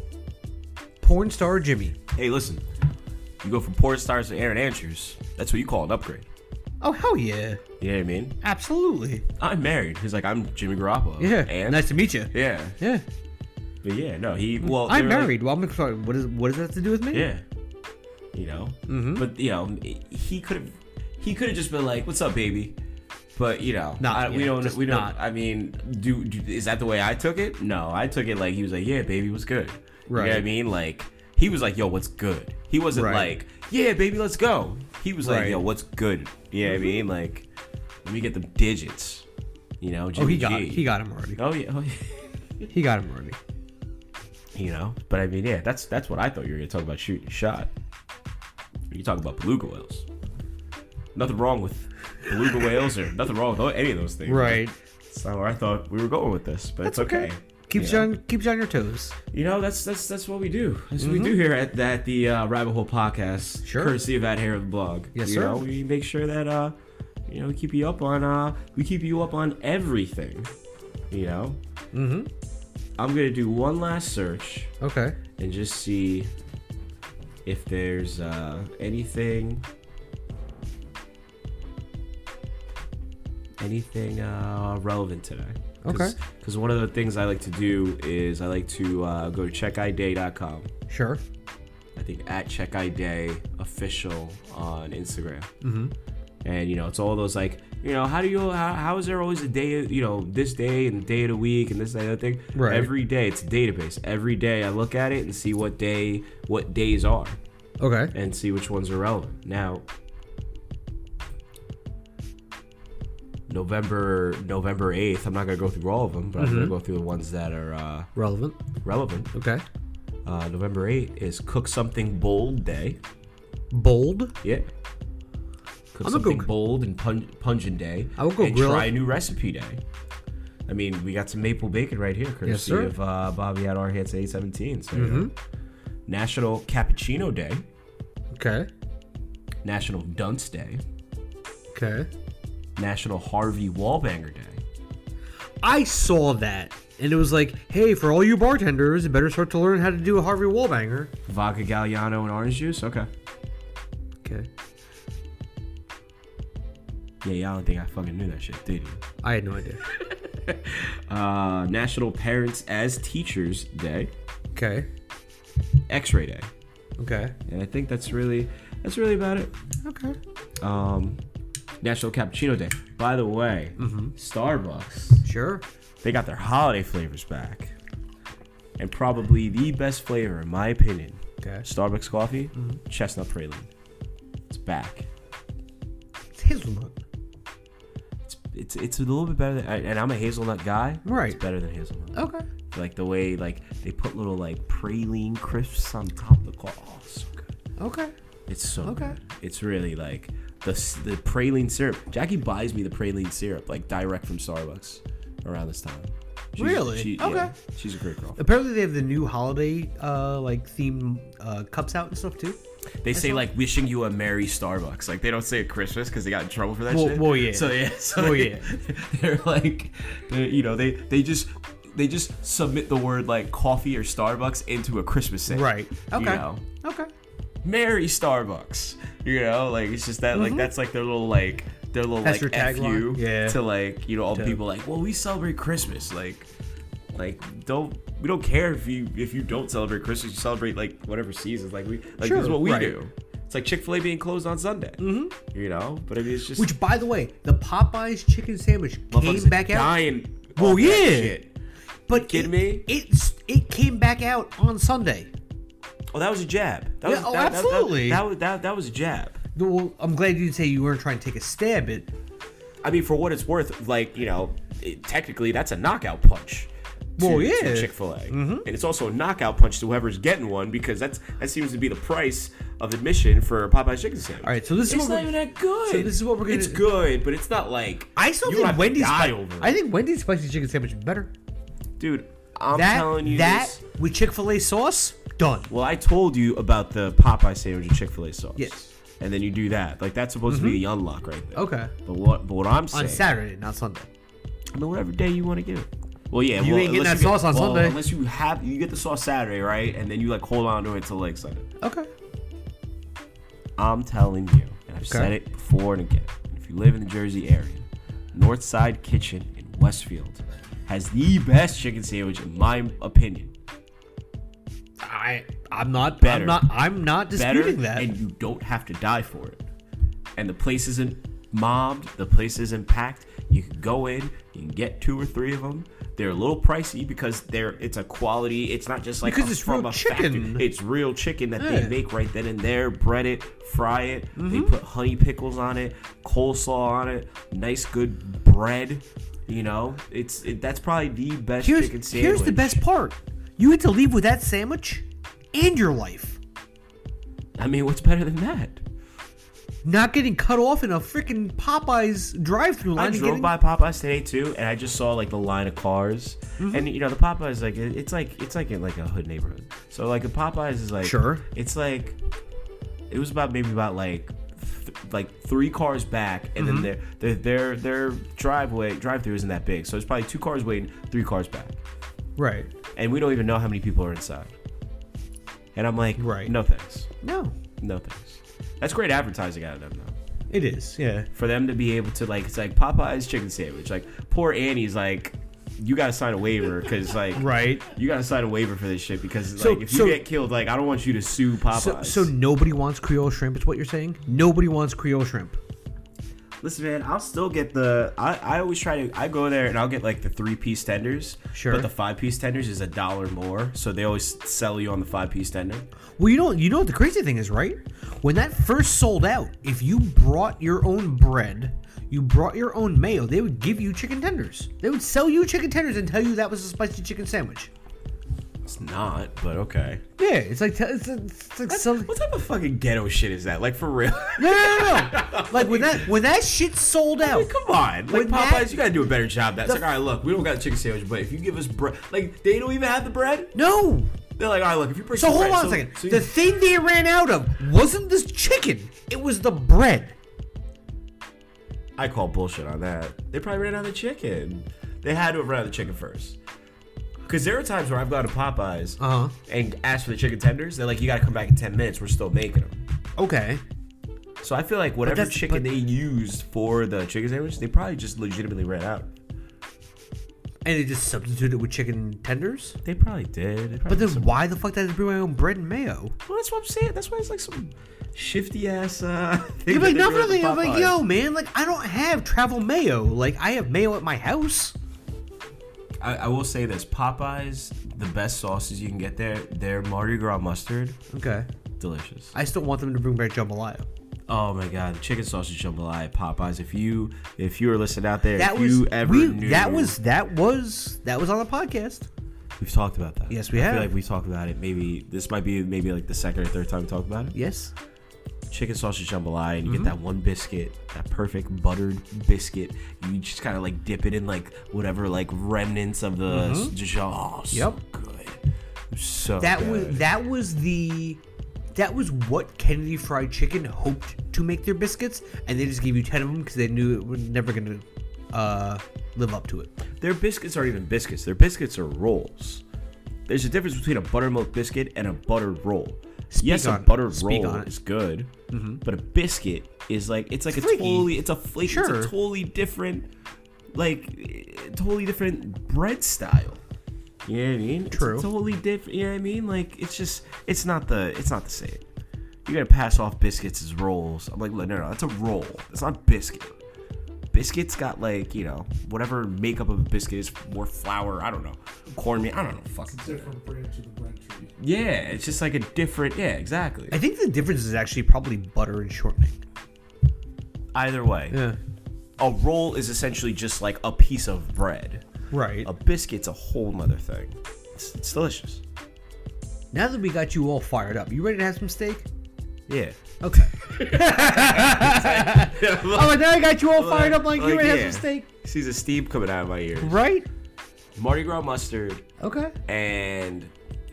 Speaker 1: Porn star Jimmy.
Speaker 3: Hey, listen. You go from porn stars to Aaron Andrews. That's what you call an upgrade.
Speaker 1: Oh hell yeah,
Speaker 3: You know what I mean?
Speaker 1: absolutely.
Speaker 3: I'm married. He's like, I'm Jimmy Garoppolo.
Speaker 1: Yeah,
Speaker 3: And
Speaker 1: nice to meet you.
Speaker 3: yeah,
Speaker 1: Yeah,
Speaker 3: but yeah, no, he. Well,
Speaker 1: I'm
Speaker 3: they were like-
Speaker 1: married. Well, I'm sorry. What is what does that have to do with me?
Speaker 3: Yeah. You know?
Speaker 1: Mm-hmm.
Speaker 3: But, you know, he could have he could have just been like, what's up, baby? But, you know,
Speaker 1: Not
Speaker 3: I, we
Speaker 1: yet,
Speaker 3: don't,
Speaker 1: just
Speaker 3: we don't,
Speaker 1: not.
Speaker 3: I mean, do, do, is that the way I took it? No, I took it like he was like, yeah, baby, what's good? You know what I
Speaker 1: Right.
Speaker 3: mean? Like, he was like, yo, what's good? He wasn't
Speaker 1: Right.
Speaker 3: like, yeah, baby, let's go. He was like,
Speaker 1: Right.
Speaker 3: yo, what's good? You know what I mean? Like, let me get the digits. You know,
Speaker 1: Oh,
Speaker 3: Jimmy
Speaker 1: he got
Speaker 3: G.
Speaker 1: he got him already.
Speaker 3: Oh, yeah. Oh, yeah.
Speaker 1: He got him already.
Speaker 3: You know, but I mean, yeah, that's that's what I thought you were gonna talk about shooting a shot. You talk about beluga whales. Nothing wrong with beluga whales or nothing wrong with any of those things.
Speaker 1: Right.
Speaker 3: That's not where I thought we were going with this, but
Speaker 1: That's
Speaker 3: it's okay.
Speaker 1: okay. Keeps
Speaker 3: you
Speaker 1: you
Speaker 3: know?
Speaker 1: on keeps you on your toes.
Speaker 3: You know, that's that's that's what we do. That's what we do here at, at the uh, Rabbit Hole Podcast.
Speaker 1: Sure.
Speaker 3: Courtesy of At Hair of the Blog.
Speaker 1: Yes,
Speaker 3: you
Speaker 1: sir.
Speaker 3: Know, we make sure that uh, you know, we keep you up on uh, we keep you up on everything. You know.
Speaker 1: Mm-hmm.
Speaker 3: I'm gonna do one last search
Speaker 1: Okay.
Speaker 3: and just see if there's uh, anything, anything uh, relevant today.
Speaker 1: Okay.
Speaker 3: Because one of the things I like to do is I like to uh, go to check i day dot com.
Speaker 1: Sure.
Speaker 3: I think at checkiday official on Instagram.
Speaker 1: Mm-hmm.
Speaker 3: And, you know, it's all those like, you know, how do you, how, how is there always a day, you know, this day and day of the week and this, that, other thing?
Speaker 1: Right.
Speaker 3: Every day, it's a database. Every day I look at it and see what day, what days are
Speaker 1: Okay.
Speaker 3: and see which ones are relevant. Now, November, November eighth, I'm not going to go through all of them, but I'm going to go through the ones that are uh,
Speaker 1: Relevant.
Speaker 3: relevant.
Speaker 1: Okay.
Speaker 3: Uh, November eighth is Cook Something Bold Day.
Speaker 1: Bold.
Speaker 3: Yeah. Cook
Speaker 1: I'm gonna
Speaker 3: something
Speaker 1: go-
Speaker 3: bold and pun- pungent day.
Speaker 1: I will go
Speaker 3: and
Speaker 1: grill
Speaker 3: try
Speaker 1: it.
Speaker 3: a new recipe day. I mean, we got some maple bacon right here, courtesy
Speaker 1: Yes, sir.
Speaker 3: of uh, Bobby at our hits eight seventeen. So,
Speaker 1: Mm-hmm.
Speaker 3: you know. National Cappuccino Day.
Speaker 1: Okay.
Speaker 3: National Dunce Day.
Speaker 1: Okay.
Speaker 3: National Harvey Wallbanger Day.
Speaker 1: I saw that, and it was like, hey, for all you bartenders, you better start to learn how to do a Harvey Wallbanger.
Speaker 3: Vodka Galliano and orange juice. Okay.
Speaker 1: Okay.
Speaker 3: Yeah, y'all don't think I fucking knew that shit, did you?
Speaker 1: I had no idea.
Speaker 3: Uh, National Parents as Teachers Day.
Speaker 1: Okay.
Speaker 3: X-Ray Day.
Speaker 1: Okay.
Speaker 3: And I think that's really that's really about it.
Speaker 1: Okay.
Speaker 3: Um, National Cappuccino Day. By the way,
Speaker 1: Mm-hmm.
Speaker 3: Starbucks,
Speaker 1: Sure.
Speaker 3: they got their holiday flavors back. And probably the best flavor, in my opinion,
Speaker 1: Okay.
Speaker 3: Starbucks coffee,
Speaker 1: Mm-hmm.
Speaker 3: chestnut praline. It's back.
Speaker 1: It's hazelnut.
Speaker 3: It's it's it's a little bit better than, and I'm a hazelnut guy.
Speaker 1: Right.
Speaker 3: It's better than hazelnut.
Speaker 1: Okay.
Speaker 3: Like the way like they put little like praline crisps on top of the coffee. Oh, so good.
Speaker 1: Okay.
Speaker 3: It's so
Speaker 1: Okay.
Speaker 3: good. It's really like the the praline syrup. Jackie buys me the praline syrup like direct from Starbucks around this time. She's,
Speaker 1: Really?
Speaker 3: She,
Speaker 1: Okay.
Speaker 3: Yeah, she's a great girl.
Speaker 1: Apparently they have the new holiday uh like theme uh cups out and stuff too.
Speaker 3: They say like wishing you a merry Starbucks. Like they don't say it Christmas because they got in trouble for that
Speaker 1: Well-
Speaker 3: shit.
Speaker 1: well, yeah.
Speaker 3: So yeah. So
Speaker 1: Well,
Speaker 3: they,
Speaker 1: yeah.
Speaker 3: They're like, they're, you know, they they just they just submit the word like coffee or Starbucks into a Christmas saying.
Speaker 1: Right. Okay.
Speaker 3: You know,
Speaker 1: Okay.
Speaker 3: merry Starbucks. You know, like it's just that like that's like their little like their little
Speaker 1: That's
Speaker 3: like
Speaker 1: their
Speaker 3: F
Speaker 1: tagline.
Speaker 3: you
Speaker 1: Yeah.
Speaker 3: to like you know all the
Speaker 1: To-
Speaker 3: people like, well, we celebrate Christmas. Like like don't we don't care if you if you don't celebrate Christmas, you celebrate like whatever seasons. Like we like
Speaker 1: Sure,
Speaker 3: this is what we
Speaker 1: right.
Speaker 3: do. It's like Chick-fil-A being closed on Sunday. Mm-hmm. You know, but I mean it's just
Speaker 1: Which, by the way, the Popeyes chicken sandwich came
Speaker 3: motherfuckers
Speaker 1: back out.
Speaker 3: dying.
Speaker 1: Well,
Speaker 3: off that
Speaker 1: yeah.
Speaker 3: shit.
Speaker 1: But
Speaker 3: kidding
Speaker 1: it,
Speaker 3: me?
Speaker 1: It's it came back out on Sunday.
Speaker 3: Oh, that was a jab. That
Speaker 1: Yeah,
Speaker 3: was,
Speaker 1: oh,
Speaker 3: that, that- that-
Speaker 1: absolutely.
Speaker 3: That, was that, that was a jab.
Speaker 1: Well, I'm glad you didn't say you weren't trying to take a stab at.
Speaker 3: I mean, for what it's worth, like, you know, it, technically that's a knockout punch. To,
Speaker 1: Well, yeah.
Speaker 3: to Chick-fil-A. Mm-hmm. And it's also a knockout punch to whoever's getting one because that's that seems to be the price of admission for Popeye's chicken sandwich.
Speaker 1: All right, so this is
Speaker 3: It's
Speaker 1: what
Speaker 3: not
Speaker 1: we're,
Speaker 3: even that good.
Speaker 1: So this is what we're gonna-
Speaker 3: It's good, but it's not like
Speaker 1: I still
Speaker 3: you don't
Speaker 1: think
Speaker 3: have to
Speaker 1: Wendy's.
Speaker 3: die
Speaker 1: spi-
Speaker 3: over it.
Speaker 1: I think Wendy's spicy chicken sandwich is better.
Speaker 3: Dude, I'm
Speaker 1: that
Speaker 3: telling you
Speaker 1: that
Speaker 3: this.
Speaker 1: with Chick-fil-A sauce, done.
Speaker 3: Well, I told you about the Popeye sandwich and Chick-fil-A sauce.
Speaker 1: Yes.
Speaker 3: And then you do that. Like that's supposed to be the unlock right there.
Speaker 1: Okay.
Speaker 3: But what but what I'm saying
Speaker 1: On Saturday, not Sunday.
Speaker 3: I mean, whatever day you want to get it. Well, yeah.
Speaker 1: You
Speaker 3: well,
Speaker 1: ain't getting
Speaker 3: unless
Speaker 1: that
Speaker 3: you get-
Speaker 1: sauce on
Speaker 3: well,
Speaker 1: Sunday.
Speaker 3: Unless you have, you get the sauce Saturday, right? And then you like hold on to it till like Sunday.
Speaker 1: Okay.
Speaker 3: I'm telling you, and I've said it before and again. If you live in the Jersey area, Northside Kitchen in Westfield has the best chicken sandwich in my opinion.
Speaker 1: I I'm not
Speaker 3: Better.
Speaker 1: I'm not I'm not
Speaker 3: Better,
Speaker 1: disputing that.
Speaker 3: and you don't have to die for it. And the place isn't mobbed. The place isn't packed. You can go in. You can get two or three of them. They're a little pricey because they're it's a quality. It's not just like
Speaker 1: Because
Speaker 3: a,
Speaker 1: it's
Speaker 3: from
Speaker 1: real
Speaker 3: a
Speaker 1: chicken.
Speaker 3: factory. It's real chicken that
Speaker 1: Yeah. Mm-hmm.
Speaker 3: they make right then and there. Bread it, fry it. They put honey pickles on it, coleslaw on it, nice good bread. You know, it's it, that's probably the best
Speaker 1: here's
Speaker 3: chicken sandwich.
Speaker 1: here's the best part. You get to leave with that sandwich and your life.
Speaker 3: I mean, what's better than that?
Speaker 1: not getting cut off in a freaking Popeyes drive-through line.
Speaker 3: I
Speaker 1: and
Speaker 3: drove
Speaker 1: getting...
Speaker 3: by Popeyes today too, and I just saw like the line of cars,
Speaker 1: Mm-hmm.
Speaker 3: and you know the Popeyes like it- it's like it's like in like a hood neighborhood. So like the Popeyes is like
Speaker 1: Sure.
Speaker 3: It's like it was about maybe about like th- like three cars back, and
Speaker 1: Mm-hmm.
Speaker 3: then their their their their driveway drive-through isn't that big, so it's probably two cars waiting, three cars back,
Speaker 1: Right.
Speaker 3: and we don't even know how many people are inside. And I'm like,
Speaker 1: Right.
Speaker 3: no thanks,
Speaker 1: No,
Speaker 3: no thanks. That's great advertising out of them though.
Speaker 1: it is. Yeah.
Speaker 3: For them to be able to like, it's like Popeye's chicken sandwich. Like poor Annie's like, you gotta sign a waiver because like,
Speaker 1: Right.
Speaker 3: you gotta sign a waiver for this shit because
Speaker 1: So-
Speaker 3: like if you
Speaker 1: so-
Speaker 3: get killed, like I don't want you to sue Popeyes.
Speaker 1: So, so nobody wants Creole shrimp. Is what you're saying? Nobody wants Creole shrimp.
Speaker 3: listen, man, I'll still get the. I, I always try to. I go there and I'll get like the three piece tenders.
Speaker 1: Sure.
Speaker 3: But the five piece tenders is a dollar more, so they always sell you on the five piece tender.
Speaker 1: Well, you know, you know what the crazy thing is, right? When that first sold out, if you brought your own bread, you brought your own mayo, they would give you chicken tenders. They would sell you chicken tenders and tell you that was a spicy chicken sandwich.
Speaker 3: It's not, but okay.
Speaker 1: Yeah, it's like it's, it's like some,
Speaker 3: What type of fucking ghetto shit is that? Like for real?
Speaker 1: no, no, no, no. Like when that when that shit sold
Speaker 3: I
Speaker 1: out.
Speaker 3: mean, come on, like
Speaker 1: When
Speaker 3: Popeyes,
Speaker 1: that-
Speaker 3: you gotta do a better job. That's
Speaker 1: The-
Speaker 3: like, all right, look, we don't got a chicken sandwich, but if you give us bread, like they don't even have the bread.
Speaker 1: No.
Speaker 3: They're like, all right, look, if you bring
Speaker 1: So
Speaker 3: some
Speaker 1: hold
Speaker 3: bread,
Speaker 1: on a
Speaker 3: so-
Speaker 1: second.
Speaker 3: so you-
Speaker 1: The thing they ran out of wasn't this chicken. It was the bread.
Speaker 3: I call bullshit on that. They probably ran out of chicken. They had to have run out of chicken first. Because there are times where I've gone to Popeyes
Speaker 1: Uh huh.
Speaker 3: and asked for the chicken tenders. They're like, you got to come back in ten minutes. We're still making them.
Speaker 1: Okay.
Speaker 3: So I feel like whatever
Speaker 1: that's-
Speaker 3: chicken
Speaker 1: but-
Speaker 3: they used for the chicken sandwich, they probably just legitimately ran out.
Speaker 1: And they just substituted it with chicken tenders.
Speaker 3: They probably did. They probably
Speaker 1: But then
Speaker 3: did some-
Speaker 1: why the fuck did I bring my own bread and mayo?
Speaker 3: Well, that's what I'm saying. That's why it's like some shifty ass. Uh, thing
Speaker 1: You're
Speaker 3: that
Speaker 1: like,
Speaker 3: they
Speaker 1: no,
Speaker 3: do
Speaker 1: no,
Speaker 3: at the
Speaker 1: no. I'm like,
Speaker 3: Popeyes.
Speaker 1: yo, man, like I don't have travel mayo. Like I have mayo at my house.
Speaker 3: I, I will say this: Popeyes, the best sauces you can get there, their Mardi Gras mustard,
Speaker 1: Okay.
Speaker 3: delicious.
Speaker 1: I still want them to bring back jambalaya.
Speaker 3: Oh my god, the chicken sausage jambalaya at Popeyes. If you if you were listening out there,
Speaker 1: That
Speaker 3: if
Speaker 1: was
Speaker 3: you ever
Speaker 1: we,
Speaker 3: knew
Speaker 1: that was that was that was on the podcast.
Speaker 3: we've talked about that.
Speaker 1: Yes, we
Speaker 3: I
Speaker 1: have.
Speaker 3: feel like we talked about it. Maybe this might be maybe like the second or third time we talked about it.
Speaker 1: Yes.
Speaker 3: Chicken sausage jambalaya, and you
Speaker 1: Mm-hmm.
Speaker 3: get that one biscuit, that perfect buttered biscuit. You just kind of like dip it in like whatever like remnants of the mm oh, so
Speaker 1: Mm-hmm. Yep.
Speaker 3: good. So
Speaker 1: That
Speaker 3: good.
Speaker 1: was that was the that was what Kennedy Fried Chicken hoped to make their biscuits, and they just gave you ten of them because they knew it was never gonna uh, live up to it.
Speaker 3: Their biscuits aren't even biscuits. Their biscuits are rolls. There's a difference between a buttermilk biscuit and a buttered roll.
Speaker 1: Speak
Speaker 3: yes,
Speaker 1: on
Speaker 3: a
Speaker 1: it.
Speaker 3: buttered
Speaker 1: Speak
Speaker 3: roll
Speaker 1: on it.
Speaker 3: is good, but a biscuit is like it's like
Speaker 1: It's
Speaker 3: a
Speaker 1: flaky.
Speaker 3: totally it's a flake.
Speaker 1: Sure.
Speaker 3: It's a totally different, like eh, totally different bread style. You know what I mean?
Speaker 1: True.
Speaker 3: It's totally different. You know what I mean? Like it's just it's not the it's not the same. You gotta pass off biscuits as rolls. I'm like, no, no, that's a roll. It's not biscuit. Biscuits got like, you know, whatever makeup of a biscuit is, more flour. I don't know, cornmeal. I don't know. Fucking
Speaker 4: Different branch of the bread tree.
Speaker 3: yeah, it's just like a different. Yeah, exactly.
Speaker 1: I think the difference is actually probably butter and shortening.
Speaker 3: Either way,
Speaker 1: Yeah.
Speaker 3: a roll is essentially just like a piece of bread.
Speaker 1: Right.
Speaker 3: A biscuit's a whole nother thing. It's, it's delicious.
Speaker 1: Now that we got you all fired up, you ready to have some steak?
Speaker 3: Yeah.
Speaker 1: Okay. Oh, and now I got you all fired up like, you
Speaker 3: Like,
Speaker 1: ready to
Speaker 3: yeah.
Speaker 1: have some steak?
Speaker 3: See the steam coming out of my ears.
Speaker 1: Right?
Speaker 3: Mardi Gras mustard,
Speaker 1: Okay.
Speaker 3: and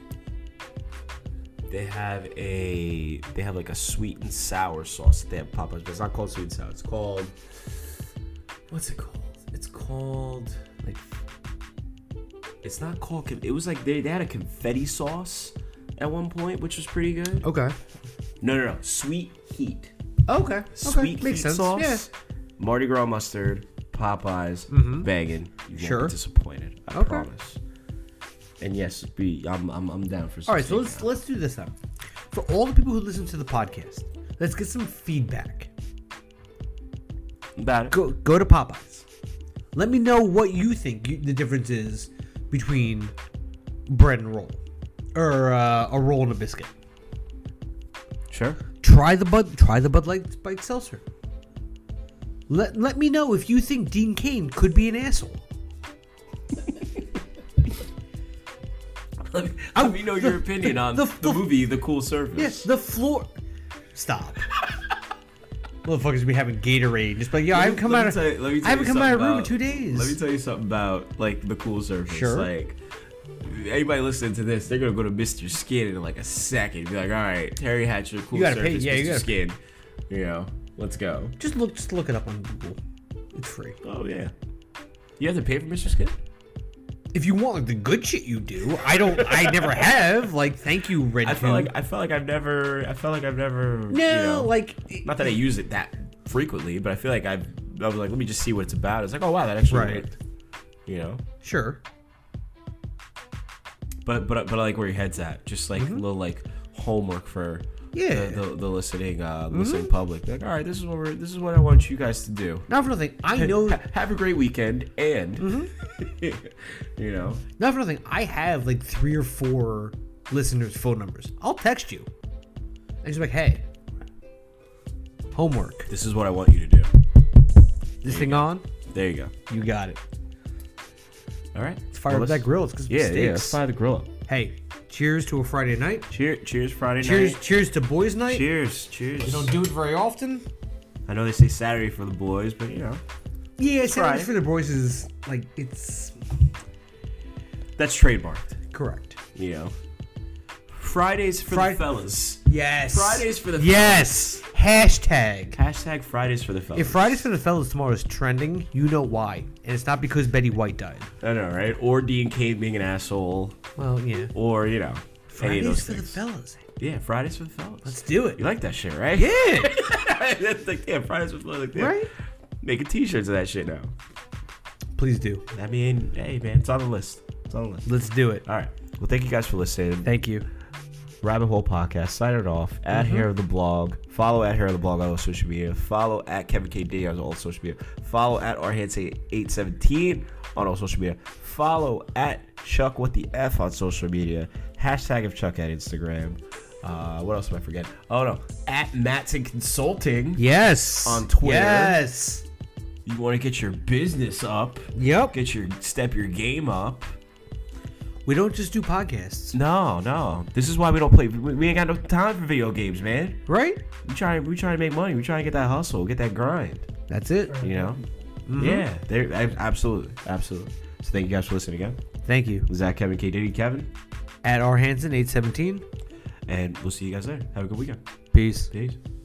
Speaker 3: they have a they have like a sweet and sour sauce that they have at Popeyes, but it's not called sweet and sour. It's called what's it called? It's called like it's not called. con- It was like they, they had a confetti sauce at one point, which was pretty good.
Speaker 1: Okay.
Speaker 3: No, no, no, sweet heat.
Speaker 1: Okay. Okay.
Speaker 3: Sweet
Speaker 1: Makes
Speaker 3: heat
Speaker 1: sense.
Speaker 3: sauce.
Speaker 1: Yeah.
Speaker 3: Mardi Gras mustard, Popeyes,
Speaker 1: Mhm.
Speaker 3: banging. You won't
Speaker 1: Sure.
Speaker 3: be disappointed. I
Speaker 1: Okay.
Speaker 3: promise. And yes, be I'm I'm I'm down for. Some
Speaker 1: All right, so
Speaker 3: steak
Speaker 1: let's
Speaker 3: now.
Speaker 1: let's do this then. For all the people who listen to the podcast, let's get some feedback.
Speaker 3: About it.
Speaker 1: Go go to Popeyes. Let me know what you think you, the difference is between bread and roll, or uh, a roll and a biscuit.
Speaker 3: Sure.
Speaker 1: Try the Bud try the Bud Light Spiked Seltzer. Let let me know if you think Dean Cain could be an asshole.
Speaker 3: Let me, let me know your opinion on
Speaker 1: the-
Speaker 3: the,
Speaker 1: the-
Speaker 3: movie The Cool Service.
Speaker 1: Yes, the floor. Stop. Motherfuckers be having Gatorade. Just like, yo, I haven't come out of
Speaker 3: Let me tell you
Speaker 1: I haven't come out of
Speaker 3: something
Speaker 1: room in
Speaker 3: about-
Speaker 1: two days.
Speaker 3: Let me tell you something about like the cool surface.
Speaker 1: Sure.
Speaker 3: Like anybody listening to this, they're gonna go to Mister Skin in like a second. Be like, all right, Terry Hatcher, cool
Speaker 1: You gotta pay-
Speaker 3: surface,
Speaker 1: yeah, you
Speaker 3: Mister
Speaker 1: gotta-
Speaker 3: Skin. You know, let's go.
Speaker 1: Just look, just look it up on Google. It's free.
Speaker 3: Oh yeah. You have to pay for Mister Skin?
Speaker 1: If you want like the good shit, you do. I don't. I never have. Like, thank you, Red.
Speaker 3: I feel like I felt like I've never. I felt like I've never.
Speaker 1: no,
Speaker 3: you know,
Speaker 1: like
Speaker 3: not that I use it that frequently, but I feel like I've. I was like, let me just see what it's about. It's like, oh wow, that actually
Speaker 1: Right.
Speaker 3: worked. You know.
Speaker 1: sure.
Speaker 3: But but but I like where your head's at. Just like a little like homework for
Speaker 1: Yeah.
Speaker 3: the, the, the listening uh, listening public. Like, all right, this is what we're this is what I want you guys to do.
Speaker 1: Not for nothing. I know.
Speaker 3: Ha- have a great weekend, and you know,
Speaker 1: Not for nothing. I have like three or four listeners' phone numbers. I'll text you. And just be like, hey, homework.
Speaker 3: this is what I want you to do.
Speaker 1: This thing on?
Speaker 3: There you go.
Speaker 1: You got it.
Speaker 3: All right,
Speaker 1: Let's fire
Speaker 3: Well,
Speaker 1: up
Speaker 3: let's-
Speaker 1: that grill. It's because
Speaker 3: Yeah,
Speaker 1: steaks.
Speaker 3: yeah. Let's fire the grill up.
Speaker 1: Hey, cheers to a Friday night.
Speaker 3: Cheers, cheers, Friday
Speaker 1: Cheers,
Speaker 3: night.
Speaker 1: cheers to boys' night.
Speaker 3: Cheers, cheers.
Speaker 1: We don't do it very often.
Speaker 3: I know they say Saturday for the boys, but you know,
Speaker 1: Yeah,
Speaker 3: Friday.
Speaker 1: Saturdays for the boys is like it's
Speaker 3: that's trademarked.
Speaker 1: correct.
Speaker 3: You know, Fridays for
Speaker 1: Fri-
Speaker 3: the fellas.
Speaker 1: Yes.
Speaker 3: Fridays for the
Speaker 1: Yes. Hashtag.
Speaker 3: Hashtag Fridays for the fellas.
Speaker 1: If Fridays for the Fellas tomorrow is trending, you know why. And it's not because Betty White died.
Speaker 3: I know, right? Or Dean Cain being an asshole,
Speaker 1: Well, yeah.
Speaker 3: or you know, any of
Speaker 1: Fridays
Speaker 3: those
Speaker 1: for
Speaker 3: things.
Speaker 1: the Fellas.
Speaker 3: Yeah, Fridays for the fellas.
Speaker 1: Let's do it.
Speaker 3: You like that shit, right?
Speaker 1: Yeah.
Speaker 3: That's like, yeah, Fridays for the fellas. Like, yeah.
Speaker 1: Right?
Speaker 3: Making t-shirts of that shit now.
Speaker 1: Please do.
Speaker 3: I mean, hey man, it's on the list. It's on the list.
Speaker 1: Let's do it.
Speaker 3: All right. Well, thank you guys for listening.
Speaker 1: Thank you.
Speaker 3: Rabbit Hole Podcast. Sign it off. At
Speaker 1: Mm-hmm.
Speaker 3: Hair of the Blog. Follow at Hair of the Blog on all social media. Follow at Kevin K D on all social media. Follow at Arhanse eight seventeen on all social media. Follow at Chuck What the F on social media. Hashtag of Chuck at Instagram. Uh, what else am I forgetting? Oh no, at Matson Consulting.
Speaker 1: Yes.
Speaker 3: On Twitter.
Speaker 1: Yes.
Speaker 3: You want to get your business up?
Speaker 1: Yep.
Speaker 3: Get your step your game up.
Speaker 1: We don't just do podcasts.
Speaker 3: No, no. This is why we don't play. We, we ain't got no time for video games, man.
Speaker 1: Right?
Speaker 3: We try. We try to make money. We try to get that hustle, get that grind.
Speaker 1: That's it.
Speaker 3: You know?
Speaker 1: Mm-hmm.
Speaker 3: Yeah. There. Absolutely. Absolutely. So thank you guys for listening again.
Speaker 1: Thank you.
Speaker 3: Zach, Kevin, K Diddy, Kevin,
Speaker 1: At R Hansen eight seventeen.
Speaker 3: and we'll see you guys later. Have a good weekend.
Speaker 1: Peace.
Speaker 3: Peace.